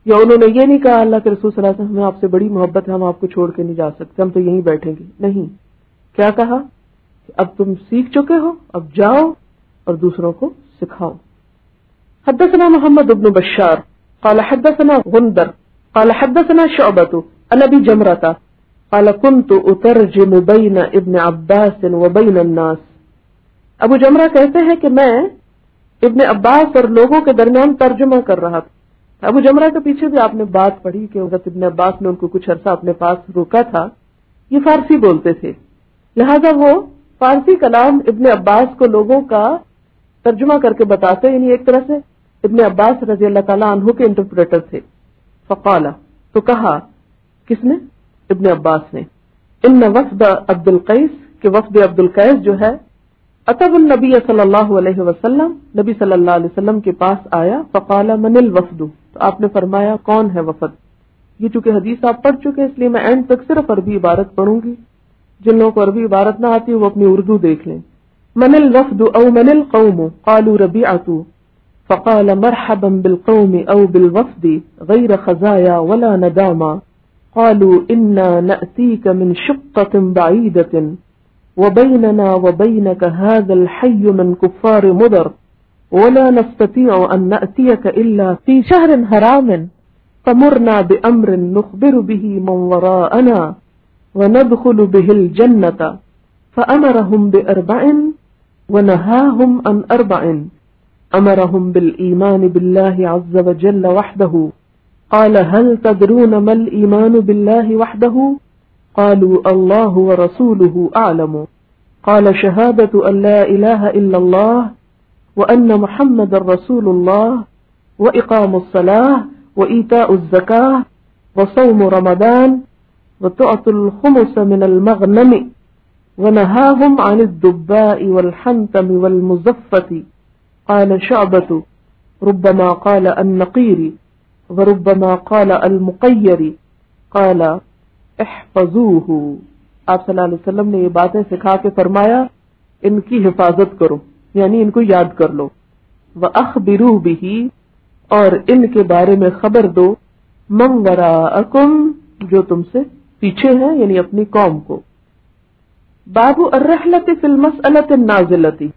یا انہوں نے یہ نہیں کہا اللہ کے رسول صلی اللہ علیہ وسلم ہمیں آپ سے بڑی محبت ہے، ہم آپ کو چھوڑ کے نہیں جا سکتے، ہم تو یہیں بیٹھیں گے. نہیں، کیا کہا کہ اب تم سیکھ چکے ہو، اب جاؤ اور دوسروں کو سکھاؤ. حدثنا محمد بن بشار قال حدثنا غندر قال حدثنا شعبة عن ابي جمرة قال كنت اترجم بين ابن عباس وبين الناس. ابو جمرہ کہتے ہیں کہ میں ابن عباس اور لوگوں کے درمیان ترجمہ کر رہا تھا. ابو جمرہ کے پیچھے بھی آپ نے بات پڑھی کہ حضرت ابن عباس نے ان کو کچھ عرصہ اپنے پاس روکا تھا. یہ فارسی بولتے تھے، لہذا وہ فارسی کلام ابن عباس کو لوگوں کا ترجمہ کر کے بتاتے، یعنی ایک طرح سے ابن عباس رضی اللہ تعالیٰ عنہ کے انٹرپریٹر تھے. فقال، تو کہا، کس نے؟ ابن عباس نے. ان وفد عبد القیس، کہ وفد عبد القیس جو ہے، اتب النبی صلی اللہ علیہ وسلم، نبی صلی اللہ علیہ وسلم کے پاس آیا. فقال من الوفد، تو آپ نے فرمایا کون ہے وفد. یہ چونکہ حدیث آپ پڑھ چکے اس لیے میں اینڈ تک صرف عربی عبارت پڑھوں گی. جن لوگوں کو عربی عبارت نہ آتی وہ اپنی اردو دیکھ لیں. من الوفد او من القوم قالوا ربيعة فقال مرحبا بالقوم او بالوفد غير خزايا ولا نداما قالوا انا نأتيك من شقة بعيدة وبيننا وبينك هذا الحي من كفار مضر ولا نستطيع ان نأتيك الا في شهر حرام فمرنا بأمر نخبر به من وراءنا وندخل به الجنة فأمرهم بأربع ونهاهم عن أربع أمرهم بالإيمان بالله عز وجل وحده قال هل تدرون ما الإيمان بالله وحده قالوا الله ورسوله أعلم قال شهادة أن لا إله إلا الله وأن محمد رسول الله وإقام الصلاة وإيتاء الزكاة وصوم رمضان وتعطي الخمس من المغنم ونهاهم عن الدباء والحنتم والمزفة. قال شعبة ربما قال النقير وربما قال المقير قال احفظوه. آپ صلی اللہ علیہ وسلم نے یہ باتیں سکھا کے فرمایا ان کی حفاظت کرو، یعنی ان کو یاد کر لو. وَأَخْبِرُوا بِهِ، اور ان کے بارے میں خبر دو، مَنْ وَرَاءَكُمْ، جو تم سے پیچھے ہیں، یعنی اپنی قوم کو. باب الرحلة فی المسألة النازلة،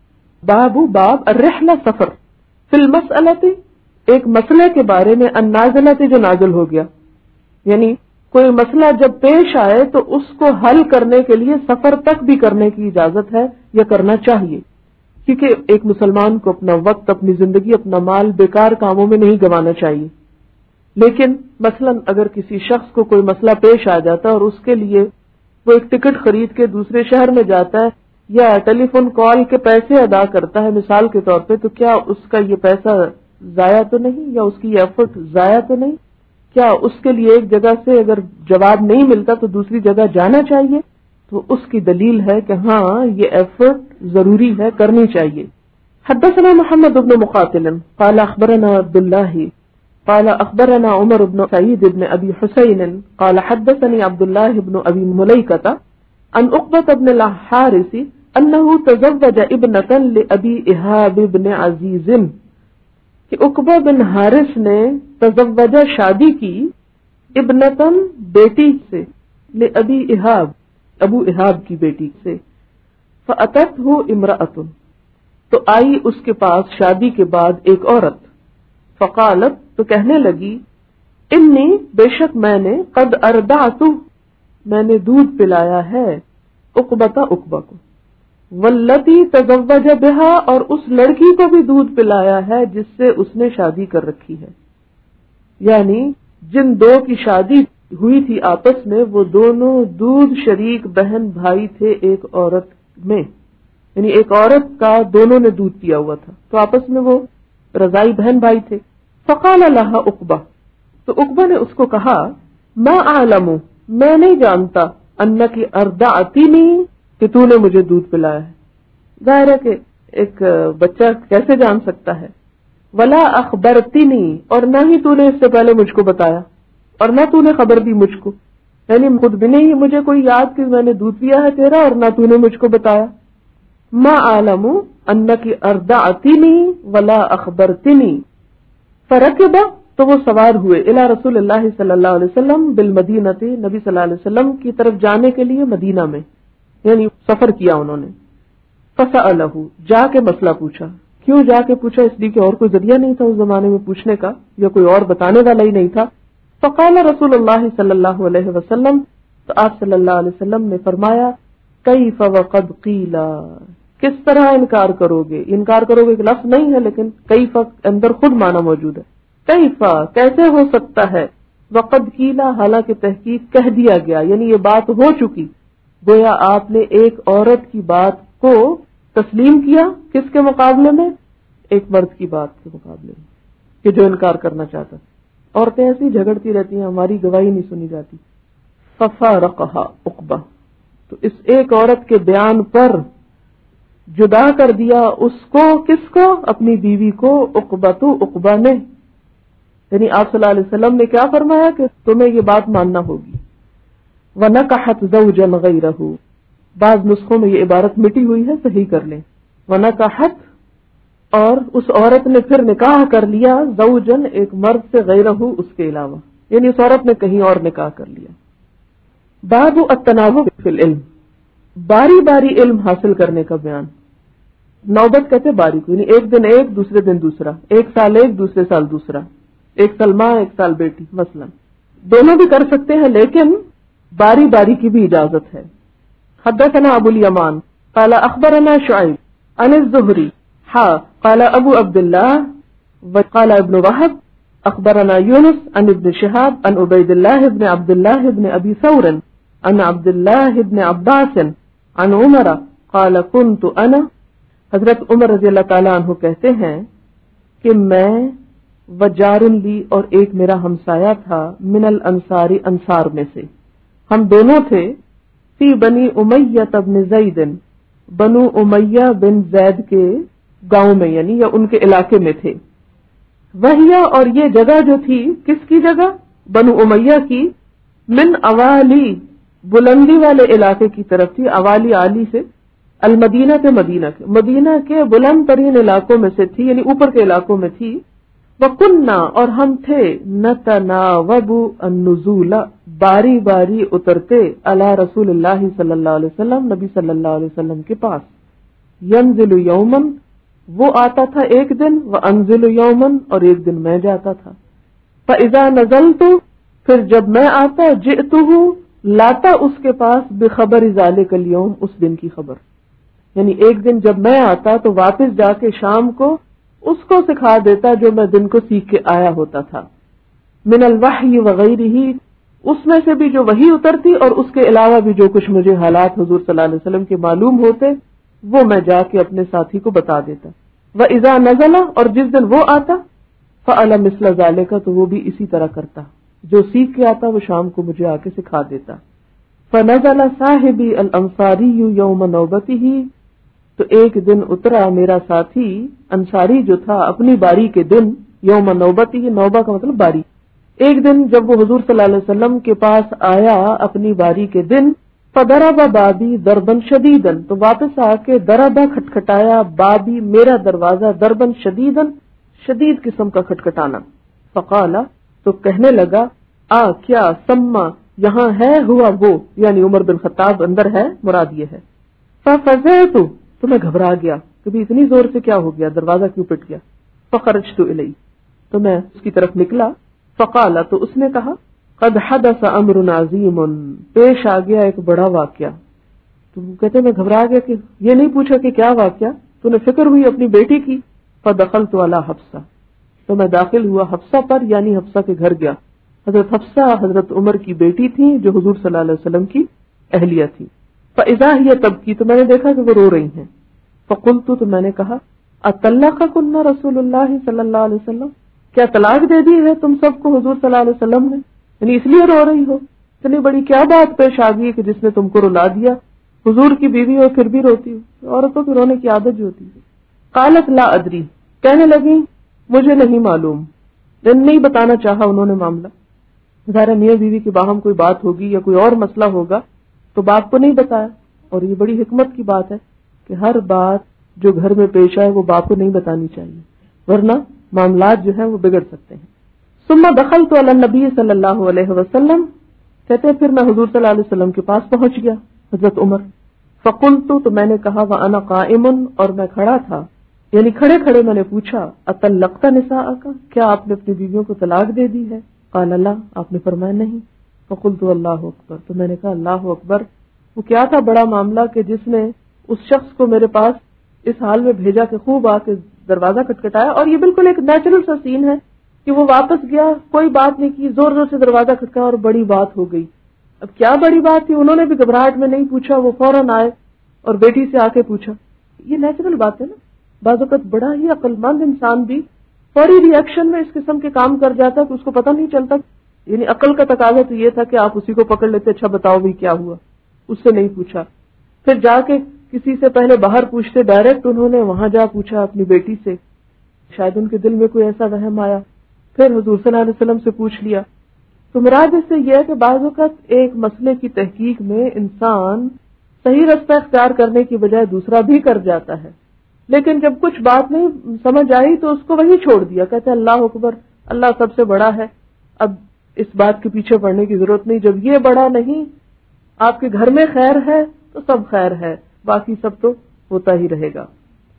باب الرحلہ سفر، فی المسألة ایک مسئلے کے بارے میں، النازلة جو نازل ہو گیا، یعنی کوئی مسئلہ جب پیش آئے تو اس کو حل کرنے کے لیے سفر تک بھی کرنے کی اجازت ہے یا کرنا چاہیے، کیونکہ ایک مسلمان کو اپنا وقت، اپنی زندگی، اپنا مال بیکار کاموں میں نہیں گنوانا چاہیے. لیکن مثلا اگر کسی شخص کو کوئی مسئلہ پیش آ جاتا ہے اور اس کے لیے وہ ایک ٹکٹ خرید کے دوسرے شہر میں جاتا ہے یا ٹیلی فون کال کے پیسے ادا کرتا ہے مثال کے طور پہ، تو کیا اس کا یہ پیسہ ضائع تو نہیں، یا اس کی یہ ایفرٹ ضائع تو نہیں؟ کیا اس کے لیے ایک جگہ سے اگر جواب نہیں ملتا تو دوسری جگہ جانا چاہیے؟ تو اس کی دلیل ہے کہ ہاں یہ ایفرٹ ضروری ہے، کرنی چاہیے. حدثنا محمد بن مقاتل قال اخبرنا عبد الله قال اخبرنا عمر بن سعيد بن ابي حسين قال حدثني عبد الله بن ابي مليكة عن عقبة بن الحارث انه تزوج ابنة لابي ايهاب بن عزيز، کہ عقبہ بن حارث نے تزوجہ شادی کی، ابنتن بیٹی سے، لابی ایہاب ابو ایہاب کی بیٹی سے. فاتته امرأة، تو آئی اس کے پاس شادی کے بعد ایک عورت. فقالت، تو کہنے لگی، انی، بے شک میں نے، قد ارضعت، میں نے دودھ پلایا ہے، عقبہ کو، واللتی تزوج بہا، اور اس لڑکی کو بھی دودھ پلایا ہے جس سے اس نے شادی کر رکھی ہے. یعنی جن دو کی شادی ہوئی تھی آپس میں، وہ دونوں دودھ شریک بہن بھائی تھے ایک عورت میں، یعنی ایک عورت کا دونوں نے دودھ پیا ہوا تھا، تو آپس میں وہ رضائی بہن بھائی تھے. فقال لها عقبہ، تو عقبہ نے اس کو کہا، ما اعلم، میں نہیں جانتا، انکی ارضعتنی، کہ تو نے مجھے دودھ پلایا ہے. ظاہر ہے کہ ایک بچہ کیسے جان سکتا ہے. ولا اخبرتنی، اور نہ ہی تو نے اس سے پہلے مجھ کو بتایا، اور نہ تو نے خبر دی مجھ کو، یعنی خود بھی نہیں مجھے کوئی یاد کہ میں نے دودھ پیا ہے تیرا، اور نہ تو نے مجھ کو بتایا. ما اعلم انکی ارضعتنی ولا اخبرتنی. فرکبہ، تو وہ سوار ہوئے الی رسول اللہ صلی اللہ علیہ وسلم بالمدینہ، نبی صلی اللہ علیہ وسلم کی طرف جانے کے لیے مدینہ میں، یعنی سفر کیا انہوں نے. فسألہ، جا کے مسئلہ پوچھا. کیوں جا کے پوچھا؟ اس لیے کہ اور کوئی ذریعہ نہیں تھا اس زمانے میں پوچھنے کا، یا کوئی اور بتانے والا ہی نہیں تھا. فقال رسول اللہ صلی اللہ علیہ وسلم، تو آپ صلی اللہ علیہ وسلم نے فرمایا کیف وقد قیل، کس طرح انکار کرو گے؟ انکار کرو گے کہ لفظ نہیں ہے، لیکن کیف اندر خود معنی موجود ہے. کیف کیسے ہو سکتا ہے، وقد قیل حالانکہ تحقیق کہہ دیا گیا، یعنی یہ بات ہو چکی. گویا آپ نے ایک عورت کی بات کو تسلیم کیا، کس کے مقابلے میں؟ ایک مرد کی بات کے مقابلے میں، کہ جو انکار کرنا چاہتا. عورتیں ایسی جھگڑتی رہتی ہیں، ہماری گواہی نہیں سنی جاتی. ففارقها عقبہ، تو اس ایک عورت کے بیان پر جدا کر دیا اس کو، کس کو؟ اپنی بیوی کو. عقبہ نے، یعنی آپ صلی اللہ علیہ وسلم نے کیا فرمایا کہ تمہیں یہ بات ماننا ہوگی. وَنَكَحَتْ زَوْجًا غَيْرَهُ، بعض نسخوں میں یہ عبارت مٹی ہوئی ہے، صحیح کر لیں. وَنَكَحَتْ، اور اس عورت نے پھر نکاح کر لیا، زوجن ایک مرد سے، غیرہ اس کے علاوہ، یعنی اس عورت نے کہیں اور نکاح کر لیا. باب التناوب فی العلم، باری باری علم حاصل کرنے کا بیان. نوبت کہتے باری کو، یعنی ایک دن ایک، دوسرے دن دوسرا، ایک سال ایک، دوسرے سال دوسرا، ایک سال ماں ایک سال بیٹی، مثلا دونوں بھی کر سکتے ہیں، لیکن باری باری کی بھی اجازت ہے. حدثنا ابو الیمان قال اخبرنا شعیب عن الزہری قال ابو عبد الله وقال ابن وهب اخبرنا يونس عن ابن شهاب عن عبید الله بن عبد الله بن ابي ثور عن عبد الله بن عباس عن عمر قال كنت انا، حضرت عمر رضی اللہ تعالیٰ عنہ کہتے ہیں کہ میں وجار لی، اور ایک میرا ہمسایہ تھا، من الانصار، انصار میں سے، ہم دونوں تھے، فی بنی امیہ بن زید، بنو امیہ بن زید کے گاؤں میں، یعنی یا ان کے علاقے میں تھے. وہیا، اور یہ جگہ جو تھی، کس کی جگہ؟ بنو امیہ کی. من اوالی، بلندی والے علاقے کی طرف تھی، اوالی عالی سے، المدینہ کے، مدینہ کے بلند ترین علاقوں میں سے تھی، یعنی اوپر کے علاقوں میں تھی. وَكُنَّا، اور ہم تھے، نَتَنَاوَبُ النُّزُولَ، باری باری اترتے، علی رسول اللہ صلی اللہ علیہ وسلم، نبی صلی اللہ علیہ وسلم کے پاس. ينزل یومن، وہ آتا تھا ایک دن، وانزل یومن، اور ایک دن میں جاتا تھا. فاذا نزلت، پھر جب میں آتا، جئتہ، لاتا اس کے پاس، بخبر ذالک اليوم، اس دن کی خبر. یعنی ایک دن جب میں آتا تو واپس جا کے شام کو اس کو سکھا دیتا جو میں دن کو سیکھ کے آیا ہوتا تھا. من الوحی وغیرہ، اس میں سے بھی جو وحی اترتی، اور اس کے علاوہ بھی جو کچھ مجھے حالات حضور صلی اللہ علیہ وسلم کے معلوم ہوتے، وہ میں جا کے اپنے ساتھی کو بتا دیتا. وَإِذَا نَزَلَ، اور جس دن وہ آتا، فَعَلَ مِثْلَ ذَلِكَ، تو وہ بھی اسی طرح کرتا، جو سیکھ کے آتا وہ شام کو مجھے آ کے سکھا دیتا. فَنَزَلَ صَاحِبِي الْأَنصَارِيُّ يَوْمَ نَوْبَتِهِ، تو ایک دن اترا میرا ساتھی انصاری جو تھا اپنی باری کے دن. یوم نوبتی، نوبہ کا مطلب باری. ایک دن جب وہ حضور صلی اللہ علیہ وسلم کے پاس آیا اپنی باری کے دن، فضرب بابی ضربا شدیدا، تو واپس آ کے ضربا کھٹکھٹایا، بابی میرا دروازہ، ضربا شدیدا شدید قسم کا کھٹکھٹانا. فقال، تو کہنے لگا، کیا سما، یہاں ہے ہوا وہ، یعنی عمر بن خطاب اندر ہے، مراد یہ ہے. ففزعت، تو میں گھبرا گیا، کبھی اتنی زور سے کیا ہو گیا، دروازہ کیوں پٹ گیا. فخرجت الیہ، تو میں اس کی طرف نکلا. فقال، تو اس نے کہا، قد حدث امر عظیم، پیش آ گیا ایک بڑا واقعہ. تو کہتے میں گھبرا گیا کہ یہ نہیں پوچھا کہ کیا واقعہ، تو نے فکر ہوئی اپنی بیٹی کی. فدخلت علی حفصہ، تو میں داخل ہوا حفصہ پر، یعنی حفصہ کے گھر گیا. حضرت حفصہ حضرت عمر کی بیٹی تھی جو حضور صلی اللہ علیہ وسلم کی اہلیہ تھی. فاذا ہی تبکی، تو میں نے دیکھا کہ وہ رو رہی ہیں. فقلت، تو میں نے کہا، اطلقکن رسول اللہ صلی اللہ علیہ وسلم، کیا طلاق دے دی ہے تم سب کو حضور صلی اللہ علیہ وسلم نے، یعنی اس لیے رو رہی ہو، اتنی بڑی کیا بات پیش آ گئی کہ جس نے تم کو رلا دیا، حضور کی بیوی ہو پھر بھی روتی ہو، عورتوں کی رونے کی عادت جو ہوتی ہے. قالت لا ادری، کہنے لگی مجھے نہیں معلوم، نہیں بتانا چاہا انہوں نے معاملہ. ظاہر میاں بیوی کے باہم کوئی بات ہوگی یا کوئی اور مسئلہ ہوگا تو باپ کو نہیں بتایا. اور یہ بڑی حکمت کی بات ہے کہ ہر بات جو گھر میں پیش آئے وہ باپ کو نہیں بتانی چاہیے، ورنہ معاملات جو ہیں وہ بگڑ سکتے ہیں. ثم دخلت علی النبی صلی اللہ علیہ وسلم، کہتے ہیں پھر میں حضور صلی اللہ علیہ وسلم کے پاس پہنچ گیا، حضرت عمر، فقلت، تو میں نے کہا، وانا قائم، اور میں کھڑا تھا، یعنی کھڑے کھڑے میں نے پوچھا، اطلقت نساءک، کیا آپ نے اپنی بیویوں کو طلاق دے دی ہے؟ قال لا، آپ نے فرمایا نہیں۔ فقلت اللہ اکبر، تو میں نے کہا اللہ اکبر۔ وہ کیا تھا بڑا معاملہ کہ جس نے اس شخص کو میرے پاس اس حال میں بھیجا کہ خوب آ کے دروازہ کھٹکھٹایا، اور یہ بالکل ایک نیچرل سا سین ہے کہ وہ واپس گیا، کوئی بات نہیں کی، زور زور سے دروازہ کھٹکا اور بڑی بات ہو گئی۔ اب کیا بڑی بات تھی؟ انہوں نے بھی گھبراہٹ میں نہیں پوچھا، وہ فوراً آئے اور بیٹی سے آ کے پوچھا۔ یہ نیچرل بات ہے نا، بعض اوقات بڑا ہی عقل مند انسان بھی فوری ری ایکشن میں اس قسم کے کام کر جاتا ہے کہ اس کو پتہ نہیں چلتا، یعنی عقل کا تقاضا تو یہ تھا کہ آپ اسی کو پکڑ لیتے، اچھا بتاؤ بھی کیا ہوا، اس سے نہیں پوچھا، پھر جا کے کسی سے پہلے باہر پوچھتے، ڈائریکٹ انہوں نے وہاں جا پوچھا اپنی بیٹی سے، شاید ان کے دل میں کوئی ایسا وہم آیا، پھر حضور صلی اللہ علیہ وسلم سے پوچھ لیا۔ تو مراد اس سے یہ ہے کہ بعض اوقات ایک مسئلے کی تحقیق میں انسان صحیح رستہ اختیار کرنے کی بجائے دوسرا بھی کر جاتا ہے، لیکن جب کچھ بات نہیں سمجھ آئی تو اس کو وہی چھوڑ دیا، کہتے ہیں اللہ اکبر، اللہ سب سے بڑا ہے، اب اس بات کے پیچھے پڑنے کی ضرورت نہیں، جب یہ بڑا نہیں، آپ کے گھر میں خیر ہے تو سب خیر ہے، باقی سب تو ہوتا ہی رہے گا۔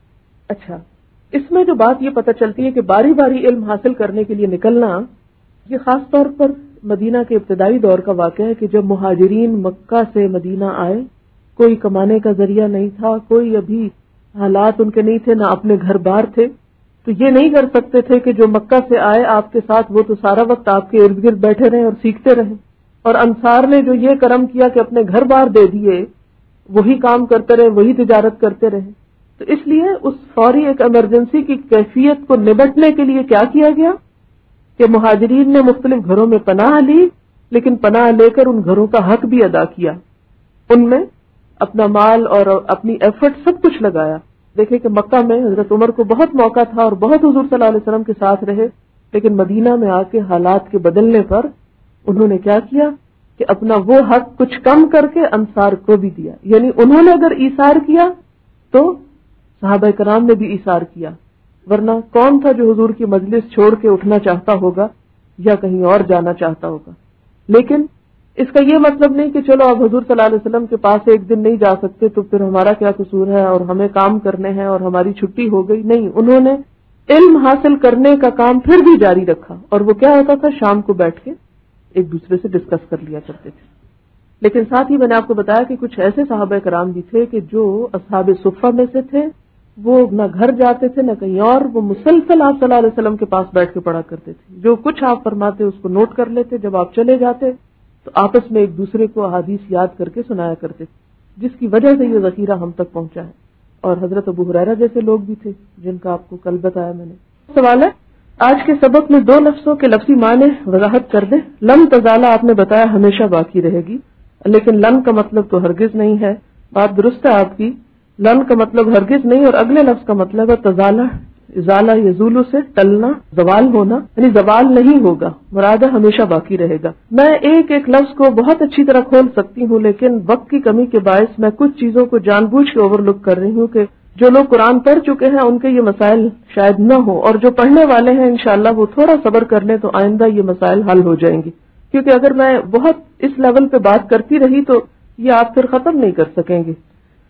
اچھا، اس میں جو بات یہ پتہ چلتی ہے کہ باری باری علم حاصل کرنے کے لیے نکلنا، یہ خاص طور پر مدینہ کے ابتدائی دور کا واقعہ ہے کہ جب مہاجرین مکہ سے مدینہ آئے، کوئی کمانے کا ذریعہ نہیں تھا، کوئی ابھی حالات ان کے نہیں تھے، نہ اپنے گھر بار تھے، تو یہ نہیں کر سکتے تھے کہ جو مکہ سے آئے آپ کے ساتھ وہ تو سارا وقت آپ کے ارد گرد بیٹھے رہے اور سیکھتے رہے، اور انصار نے جو یہ کرم کیا کہ اپنے گھر بار دے دیے، وہی کام کرتے رہے، وہی تجارت کرتے رہے۔ تو اس لیے اس فوری ایک ایمرجنسی کی کیفیت کو نبٹنے کے لیے کیا کیا گیا کہ مہاجرین نے مختلف گھروں میں پناہ لی، لیکن پناہ لے کر ان گھروں کا حق بھی ادا کیا، ان میں اپنا مال اور اپنی ایفرٹ سب کچھ لگایا۔ دیکھیں کہ مکہ میں حضرت عمر کو بہت موقع تھا اور بہت حضور صلی اللہ علیہ وسلم کے ساتھ رہے، لیکن مدینہ میں آ کے حالات کے بدلنے پر انہوں نے کیا کیا کہ اپنا وہ حق کچھ کم کر کے انصار کو بھی دیا، یعنی انہوں نے اگر ایثار کیا تو صحابہ کرام نے بھی ایثار کیا، ورنہ کون تھا جو حضور کی مجلس چھوڑ کے اٹھنا چاہتا ہوگا یا کہیں اور جانا چاہتا ہوگا۔ لیکن اس کا یہ مطلب نہیں کہ چلو اب حضور صلی اللہ علیہ وسلم کے پاس ایک دن نہیں جا سکتے تو پھر ہمارا کیا قصور ہے اور ہمیں کام کرنے ہیں اور ہماری چھٹی ہو گئی، نہیں، انہوں نے علم حاصل کرنے کا کام پھر بھی جاری رکھا، اور وہ کیا ہوتا تھا، شام کو بیٹھ کے ایک دوسرے سے ڈسکس کر لیا کرتے تھے۔ لیکن ساتھ ہی میں نے آپ کو بتایا کہ کچھ ایسے صحابہ کرام بھی تھے کہ جو اصحاب صفہ میں سے تھے، وہ نہ گھر جاتے تھے نہ کہیں اور، وہ مسلسل آپ صلی اللہ علیہ وسلم کے پاس بیٹھ کے پڑھا کرتے تھے، جو کچھ آپ فرماتے اس کو نوٹ کر لیتے، جب آپ چلے جاتے تو آپس میں ایک دوسرے کو احادیث یاد کر کے سنایا کرتے تھے، جس کی وجہ سے یہ ذخیرہ ہم تک پہنچا ہے۔ اور حضرت ابو ہریرہ جیسے لوگ بھی تھے جن کا آپ کو کل بتایا میں نے۔ سوال ہے آج کے سبق میں دو لفظوں کے لفظی معنی وضاحت کر دیں۔ لن تزالہ آپ نے بتایا ہمیشہ باقی رہے گی، لیکن لن کا مطلب تو ہرگز نہیں ہے، بات درست ہے آپ کی، لن کا مطلب ہرگز نہیں، اور اگلے لفظ کا مطلب ہے تزالہ، ازالہ یزولو سے ٹلنا، زوال ہونا، یعنی زوال نہیں ہوگا، مراد ہے ہمیشہ باقی رہے گا۔ میں ایک ایک لفظ کو بہت اچھی طرح کھول سکتی ہوں، لیکن وقت کی کمی کے باعث میں کچھ چیزوں کو جان بوجھ کے اوور لک کر رہی ہوں کہ جو لوگ قرآن پڑھ چکے ہیں ان کے یہ مسائل شاید نہ ہو، اور جو پڑھنے والے ہیں انشاءاللہ وہ تھوڑا صبر کر لیں تو آئندہ یہ مسائل حل ہو جائیں گے، کیونکہ اگر میں بہت اس لیول پہ بات کرتی رہی تو یہ آپ پھر ختم نہیں کر سکیں گے۔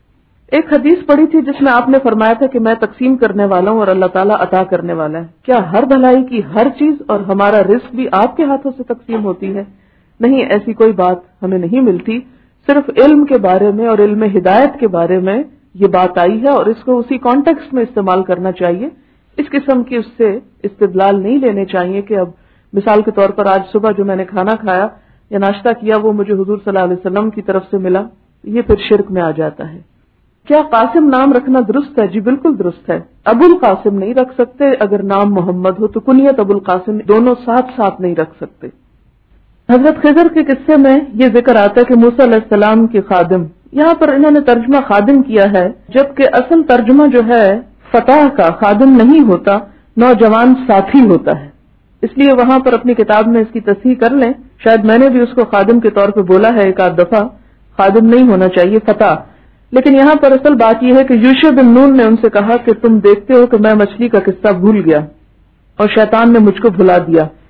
ایک حدیث پڑھی تھی جس میں آپ نے فرمایا تھا کہ میں تقسیم کرنے والا ہوں اور اللہ تعالیٰ عطا کرنے والا ہے۔ کیا ہر بھلائی کی ہر چیز اور ہمارا رزق بھی آپ کے ہاتھوں سے تقسیم ہوتی ہے؟ نہیں، ایسی کوئی بات ہمیں نہیں ملتی، صرف علم کے بارے میں اور علم ہدایت کے بارے میں یہ بات آئی ہے، اور اس کو اسی کانٹیکسٹ میں استعمال کرنا چاہیے۔ اس قسم کی اس سے استدلال نہیں لینے چاہیے کہ اب مثال کے طور پر آج صبح جو میں نے کھانا کھایا یا ناشتہ کیا وہ مجھے حضور صلی اللہ علیہ وسلم کی طرف سے ملا، یہ پھر شرک میں آ جاتا ہے۔ کیا قاسم نام رکھنا درست ہے؟ جی بالکل درست ہے۔ ابو القاسم نہیں رکھ سکتے، اگر نام محمد ہو تو کنیت ابو القاسم دونوں ساتھ ساتھ نہیں رکھ سکتے۔ حضرت خضر کے قصے میں یہ ذکر آتا ہے کہ موسیٰ علیہ السلام کے خادم، یہاں پر انہوں نے ترجمہ خادم کیا ہے، جبکہ اصل ترجمہ جو ہے فتح کا خادم نہیں ہوتا، نوجوان ساتھی ہوتا ہے، اس لیے وہاں پر اپنی کتاب میں اس کی تصحیح کر لیں، شاید میں نے بھی اس کو خادم کے طور پہ بولا ہے ایک آدھ دفعہ، خادم نہیں ہونا چاہیے، فتح۔ لیکن یہاں پر اصل بات یہ ہے کہ یوشع بن نون نے ان سے کہا کہ تم دیکھتے ہو کہ میں مچھلی کا قصہ بھول گیا اور شیطان نے مجھ کو بھلا دیا،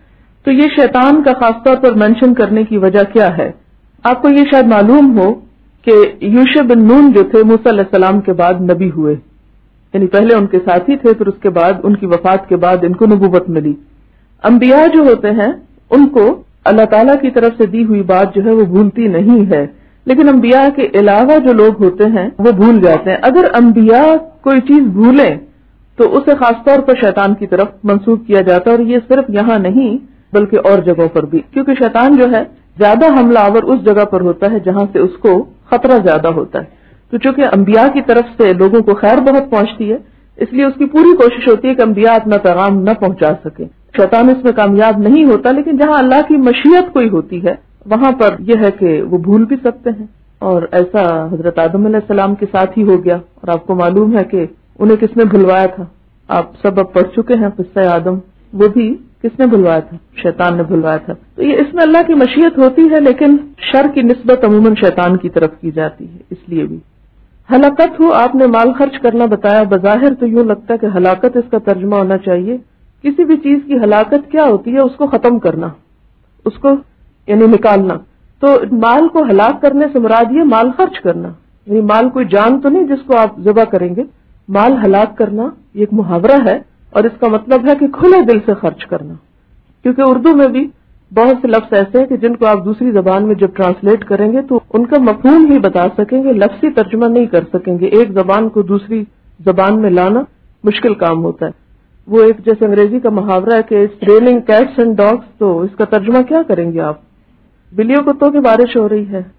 تو یہ شیطان کا خاص طور پر مینشن کرنے کی وجہ کیا ہے؟ آپ کو یہ شاید معلوم ہو کہ یوشع بن نون جو تھے موسیٰ علیہ السلام کے بعد نبی ہوئے، یعنی پہلے ان کے ساتھی تھے، پھر اس کے بعد ان کی وفات کے بعد ان کو نبوت ملی۔ انبیاء جو ہوتے ہیں ان کو اللہ تعالیٰ کی طرف سے دی ہوئی بات جو ہے وہ بھولتی نہیں ہے، لیکن انبیاء کے علاوہ جو لوگ ہوتے ہیں وہ بھول جاتے ہیں۔ اگر انبیاء کوئی چیز بھولیں تو اسے خاص طور پر شیطان کی طرف منسوب کیا جاتا ہے، اور یہ صرف یہاں نہیں بلکہ اور جگہوں پر بھی، کیونکہ شیطان جو ہے زیادہ حملہ آور اس جگہ پر ہوتا ہے جہاں سے اس کو خطرہ زیادہ ہوتا ہے۔ تو چونکہ انبیاء کی طرف سے لوگوں کو خیر بہت پہنچتی ہے، اس لیے اس کی پوری کوشش ہوتی ہے کہ انبیاء اپنا پیغام نہ پہنچا سکیں۔ شیطان اس میں کامیاب نہیں ہوتا، لیکن جہاں اللہ کی مشیت کوئی ہوتی ہے وہاں پر یہ ہے کہ وہ بھول بھی سکتے ہیں، اور ایسا حضرت آدم علیہ السلام کے ساتھ ہی ہو گیا۔ اور آپ کو معلوم ہے کہ انہیں کس نے بھلوایا تھا؟ آپ سب اب پڑھ چکے ہیں قصہ آدم، وہ بھی کس نے بھلوایا تھا؟ شیطان نے بھلوایا تھا۔ تو یہ اس میں اللہ کی مشیت ہوتی ہے، لیکن شر کی نسبت عموماً شیطان کی طرف کی جاتی ہے، اس لیے بھی۔ ہلاکت ہو، آپ نے مال خرچ کرنا بتایا، بظاہر تو یوں لگتا ہے کہ ہلاکت اس کا ترجمہ ہونا چاہیے۔ کسی بھی چیز کی ہلاکت کیا ہوتی ہے؟ اس کو ختم کرنا، اس کو یعنی نکالنا۔ تو مال کو ہلاک کرنے سے مراد یہ مال خرچ کرنا، یعنی مال کوئی جان تو نہیں جس کو آپ ذبح کریں گے۔ مال ہلاک کرنا یہ ایک محاورہ ہے، اور اس کا مطلب ہے کہ کھلے دل سے خرچ کرنا، کیونکہ اردو میں بھی بہت سے لفظ ایسے ہیں کہ جن کو آپ دوسری زبان میں جب ٹرانسلیٹ کریں گے تو ان کا مفہوم ہی بتا سکیں گے، لفظی ترجمہ نہیں کر سکیں گے۔ ایک زبان کو دوسری زبان میں لانا مشکل کام ہوتا ہے۔ وہ ایک جیسے انگریزی کا محاورہ ہے کہ ریلنگ کیٹس اینڈ ڈاگس، تو اس کا ترجمہ کیا کریں گے آپ؟ بلیوں کتوں کی بارش ہو رہی ہے۔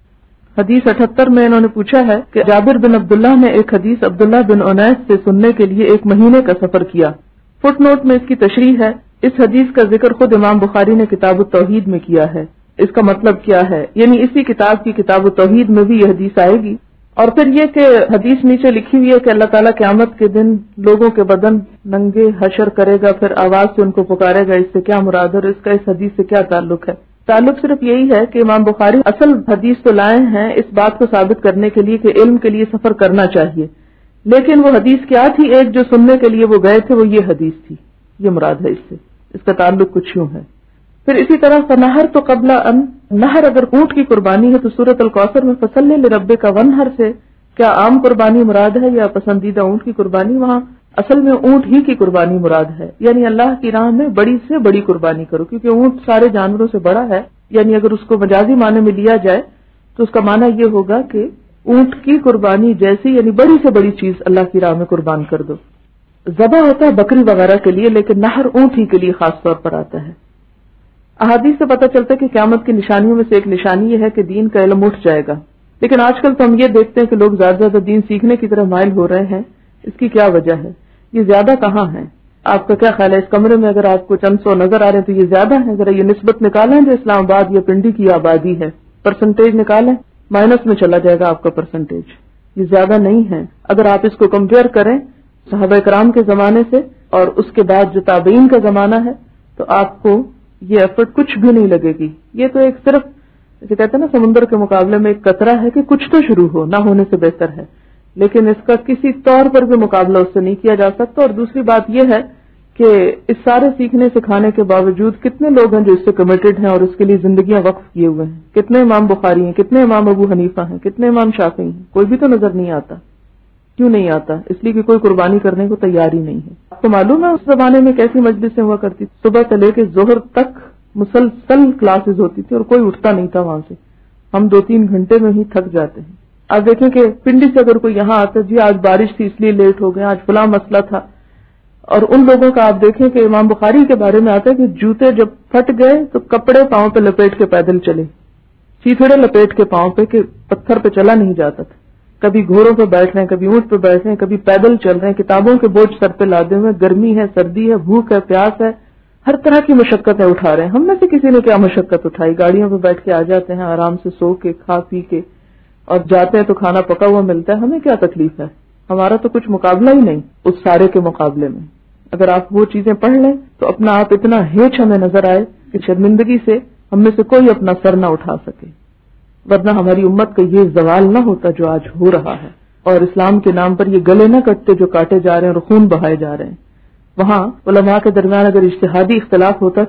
حدیث 78 میں انہوں نے پوچھا ہے کہ جابر بن عبداللہ نے ایک حدیث عبداللہ بن انیس سے سننے کے لیے 1 مہینے کا سفر کیا۔ فٹ نوٹ میں اس کی تشریح ہے۔ اس حدیث کا ذکر خود امام بخاری نے کتاب التوحید میں کیا ہے۔ اس کا مطلب کیا ہے؟ یعنی اسی کتاب کی کتاب التوحید میں بھی یہ حدیث آئے گی۔ اور پھر یہ کہ حدیث نیچے لکھی ہوئی ہے کہ اللہ تعالیٰ قیامت کے دن لوگوں کے بدن ننگے حشر کرے گا، پھر آواز سے ان کو پکارے گا۔ اس سے کیا مراد ہے؟ اس کا اس حدیث سے کیا تعلق ہے؟ تعلق صرف یہی ہے کہ امام بخاری اصل حدیث تو لائے ہیں اس بات کو ثابت کرنے کے لیے کہ علم کے لیے سفر کرنا چاہیے، لیکن وہ حدیث کیا تھی؟ ایک جو سننے کے لیے وہ گئے تھے وہ یہ حدیث تھی، یہ مراد ہے اس سے، اس کا تعلق کچھ یوں ہے۔ پھر اسی طرح فنہر تو قبل ان، نہر اگر اونٹ کی قربانی ہے تو سورۃ الکوثر میں فصلی لربک ونہر سے کیا عام قربانی مراد ہے یا پسندیدہ اونٹ کی قربانی؟ وہاں اصل میں اونٹ ہی کی قربانی مراد ہے، یعنی اللہ کی راہ میں بڑی سے بڑی قربانی کرو، کیونکہ اونٹ سارے جانوروں سے بڑا ہے۔ یعنی اگر اس کو مجازی معنی میں لیا جائے تو اس کا معنی یہ ہوگا کہ اونٹ کی قربانی جیسی، یعنی بڑی سے بڑی چیز اللہ کی راہ میں قربان کر دو۔ ذبح ہوتا ہے بکری وغیرہ کے لیے، لیکن نہر اونٹ ہی کے لیے خاص طور پر آتا ہے۔ احادیث سے پتہ چلتا ہے کہ قیامت کی نشانیوں میں سے ایک نشانی یہ ہے کہ دین کا علم اٹھ جائے گا، لیکن آج کل تو ہم یہ دیکھتے ہیں کہ لوگ زیادہ زیادہ دین سیکھنے کی طرف مائل ہو رہے ہیں۔ اس کی کیا وجہ ہے؟ یہ زیادہ کہاں ہے؟ آپ کا کیا خیال ہے؟ اس کمرے میں اگر آپ کو چند سو نظر آ رہے ہیں تو یہ زیادہ ہے؟ ذرا یہ نسبت نکالیں جو اسلام آباد یا پنڈی کی آبادی ہے، پرسنٹیج نکالیں، مائنس میں چلا جائے گا آپ کا پرسنٹیج، یہ زیادہ نہیں ہے۔ اگر آپ اس کو کمپیئر کریں صحابہ کرام کے زمانے سے اور اس کے بعد جو تابعین کا زمانہ ہے تو آپ کو یہ ایفرٹ کچھ بھی نہیں لگے گی۔ یہ تو ایک صرف جیسے کہتے ہیں نا سمندر کے مقابلے میں ایک قطرہ ہے کہ کچھ تو شروع ہو، نہ ہونے سے بہتر ہے، لیکن اس کا کسی طور پر بھی مقابلہ اس سے نہیں کیا جا سکتا۔ اور دوسری بات یہ ہے کہ اس سارے سیکھنے سکھانے کے باوجود کتنے لوگ ہیں جو اس سے کمیٹڈ ہیں اور اس کے لیے زندگیاں وقف کیے ہوئے ہیں؟ کتنے امام بخاری ہیں، کتنے امام ابو حنیفہ ہیں، کتنے امام شافعی ہیں؟ کوئی بھی تو نظر نہیں آتا۔ کیوں نہیں آتا؟ اس لیے کہ کوئی قربانی کرنے کو تیار ہی نہیں ہے۔ آپ کو معلوم ہے اس زمانے میں کیسی مجلسیں ہوا کرتی تھی؟ صبح سے لے کے ظہر تک مسلسل کلاسز ہوتی تھی اور کوئی اٹھتا نہیں تھا وہاں سے۔ ہم 2-3 گھنٹے میں ہی تھک جاتے ہیں۔ آپ دیکھیں کہ پنڈی سے اگر کوئی یہاں آتا جی آج بارش تھی اس لیے لیٹ ہو گئے، آج فلاں مسئلہ تھا، اور ان لوگوں کا آپ دیکھیں کہ امام بخاری کے بارے میں آتا ہے کہ جوتے جب پھٹ گئے تو کپڑے پاؤں پہ لپیٹ کے پیدل چلے، چیتھڑے لپیٹ کے پاؤں پہ کہ پتھر پہ چلا نہیں جاتا تھا۔ کبھی گھوڑوں پہ بیٹھ رہے ہیں، کبھی اونٹ پہ بیٹھ رہے ہیں، کبھی پیدل چل رہے ہیں، کتابوں کے بوجھ سر پہ لادے ہوئے، گرمی ہے، سردی ہے، بھوک ہے، پیاس ہے، ہر طرح کی مشقتیں اٹھا رہے ہیں۔ ہم میں سے کسی نے کیا مشقت اٹھائی؟ گاڑیوں پہ بیٹھ کے آ جاتے ہیں آرام سے سو کے کھا پی کے، اور جاتے ہیں تو کھانا پکا ہوا ملتا ہے۔ ہمیں کیا تکلیف ہے؟ ہمارا تو کچھ مقابلہ ہی نہیں اس سارے کے مقابلے میں۔ اگر آپ وہ چیزیں پڑھ لیں تو اپنا آپ اتنا ہیچ ہمیں نظر آئے کہ شرمندگی سے ہم میں سے کوئی اپنا سر نہ اٹھا سکے، ورنہ ہماری امت کا یہ زوال نہ ہوتا جو آج ہو رہا ہے، اور اسلام کے نام پر یہ گلے نہ کٹتے جو کاٹے جا رہے ہیں اور خون بہائے جا رہے ہیں۔ وہاں علماء کے درمیان اگر اجتہادی اختلاف ہوتا تھا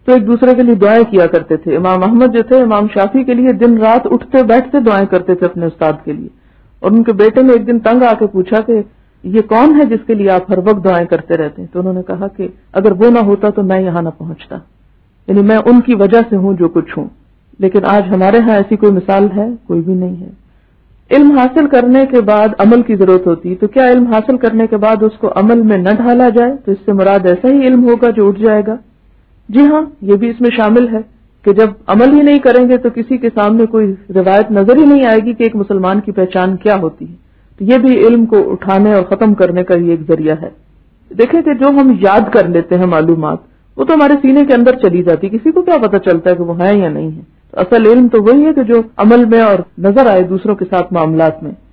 تو ایک دوسرے کے لیے دعائیں کیا کرتے تھے. امام احمد جو تھے امام شافعی کے لیے دن رات اٹھتے بیٹھتے دعائیں کرتے تھے اپنے استاد کے لیے. اور ان کے بیٹے نے ایک دن تنگ آ کے پوچھا کہ یہ کون ہے جس کے لیے آپ ہر وقت دعائیں کرتے رہتے ہیں؟ تو انہوں نے کہا کہ اگر وہ نہ ہوتا تو میں یہاں نہ پہنچتا، یعنی میں ان کی وجہ سے ہوں جو کچھ ہوں. لیکن آج ہمارے ہاں ایسی کوئی مثال ہے؟ کوئی بھی نہیں ہے. علم حاصل کرنے کے بعد عمل کی ضرورت ہوتی، تو کیا علم حاصل کرنے کے بعد اس کو عمل میں نہ ڈھالا جائے تو اس سے مراد ایسا ہی علم ہوگا جو اٹھ جائے گا؟ جی ہاں، یہ بھی اس میں شامل ہے کہ جب عمل ہی نہیں کریں گے تو کسی کے سامنے کوئی روایت نظر ہی نہیں آئے گی کہ ایک مسلمان کی پہچان کیا ہوتی ہے. تو یہ بھی علم کو اٹھانے اور ختم کرنے کا یہ ایک ذریعہ ہے. دیکھیں کہ جو ہم یاد کر لیتے ہیں معلومات وہ تو ہمارے سینے کے اندر چلی جاتی، کسی کو کیا پتہ چلتا ہے کہ وہ ہے یا نہیں ہے. تو اصل علم تو وہی ہے کہ جو عمل میں اور نظر آئے دوسروں کے ساتھ معاملات میں.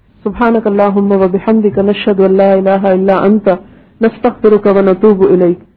سبحانک اللہم و بحمدک نشہد ان لا الہ الا انت نستغفرک و نتوب الیک.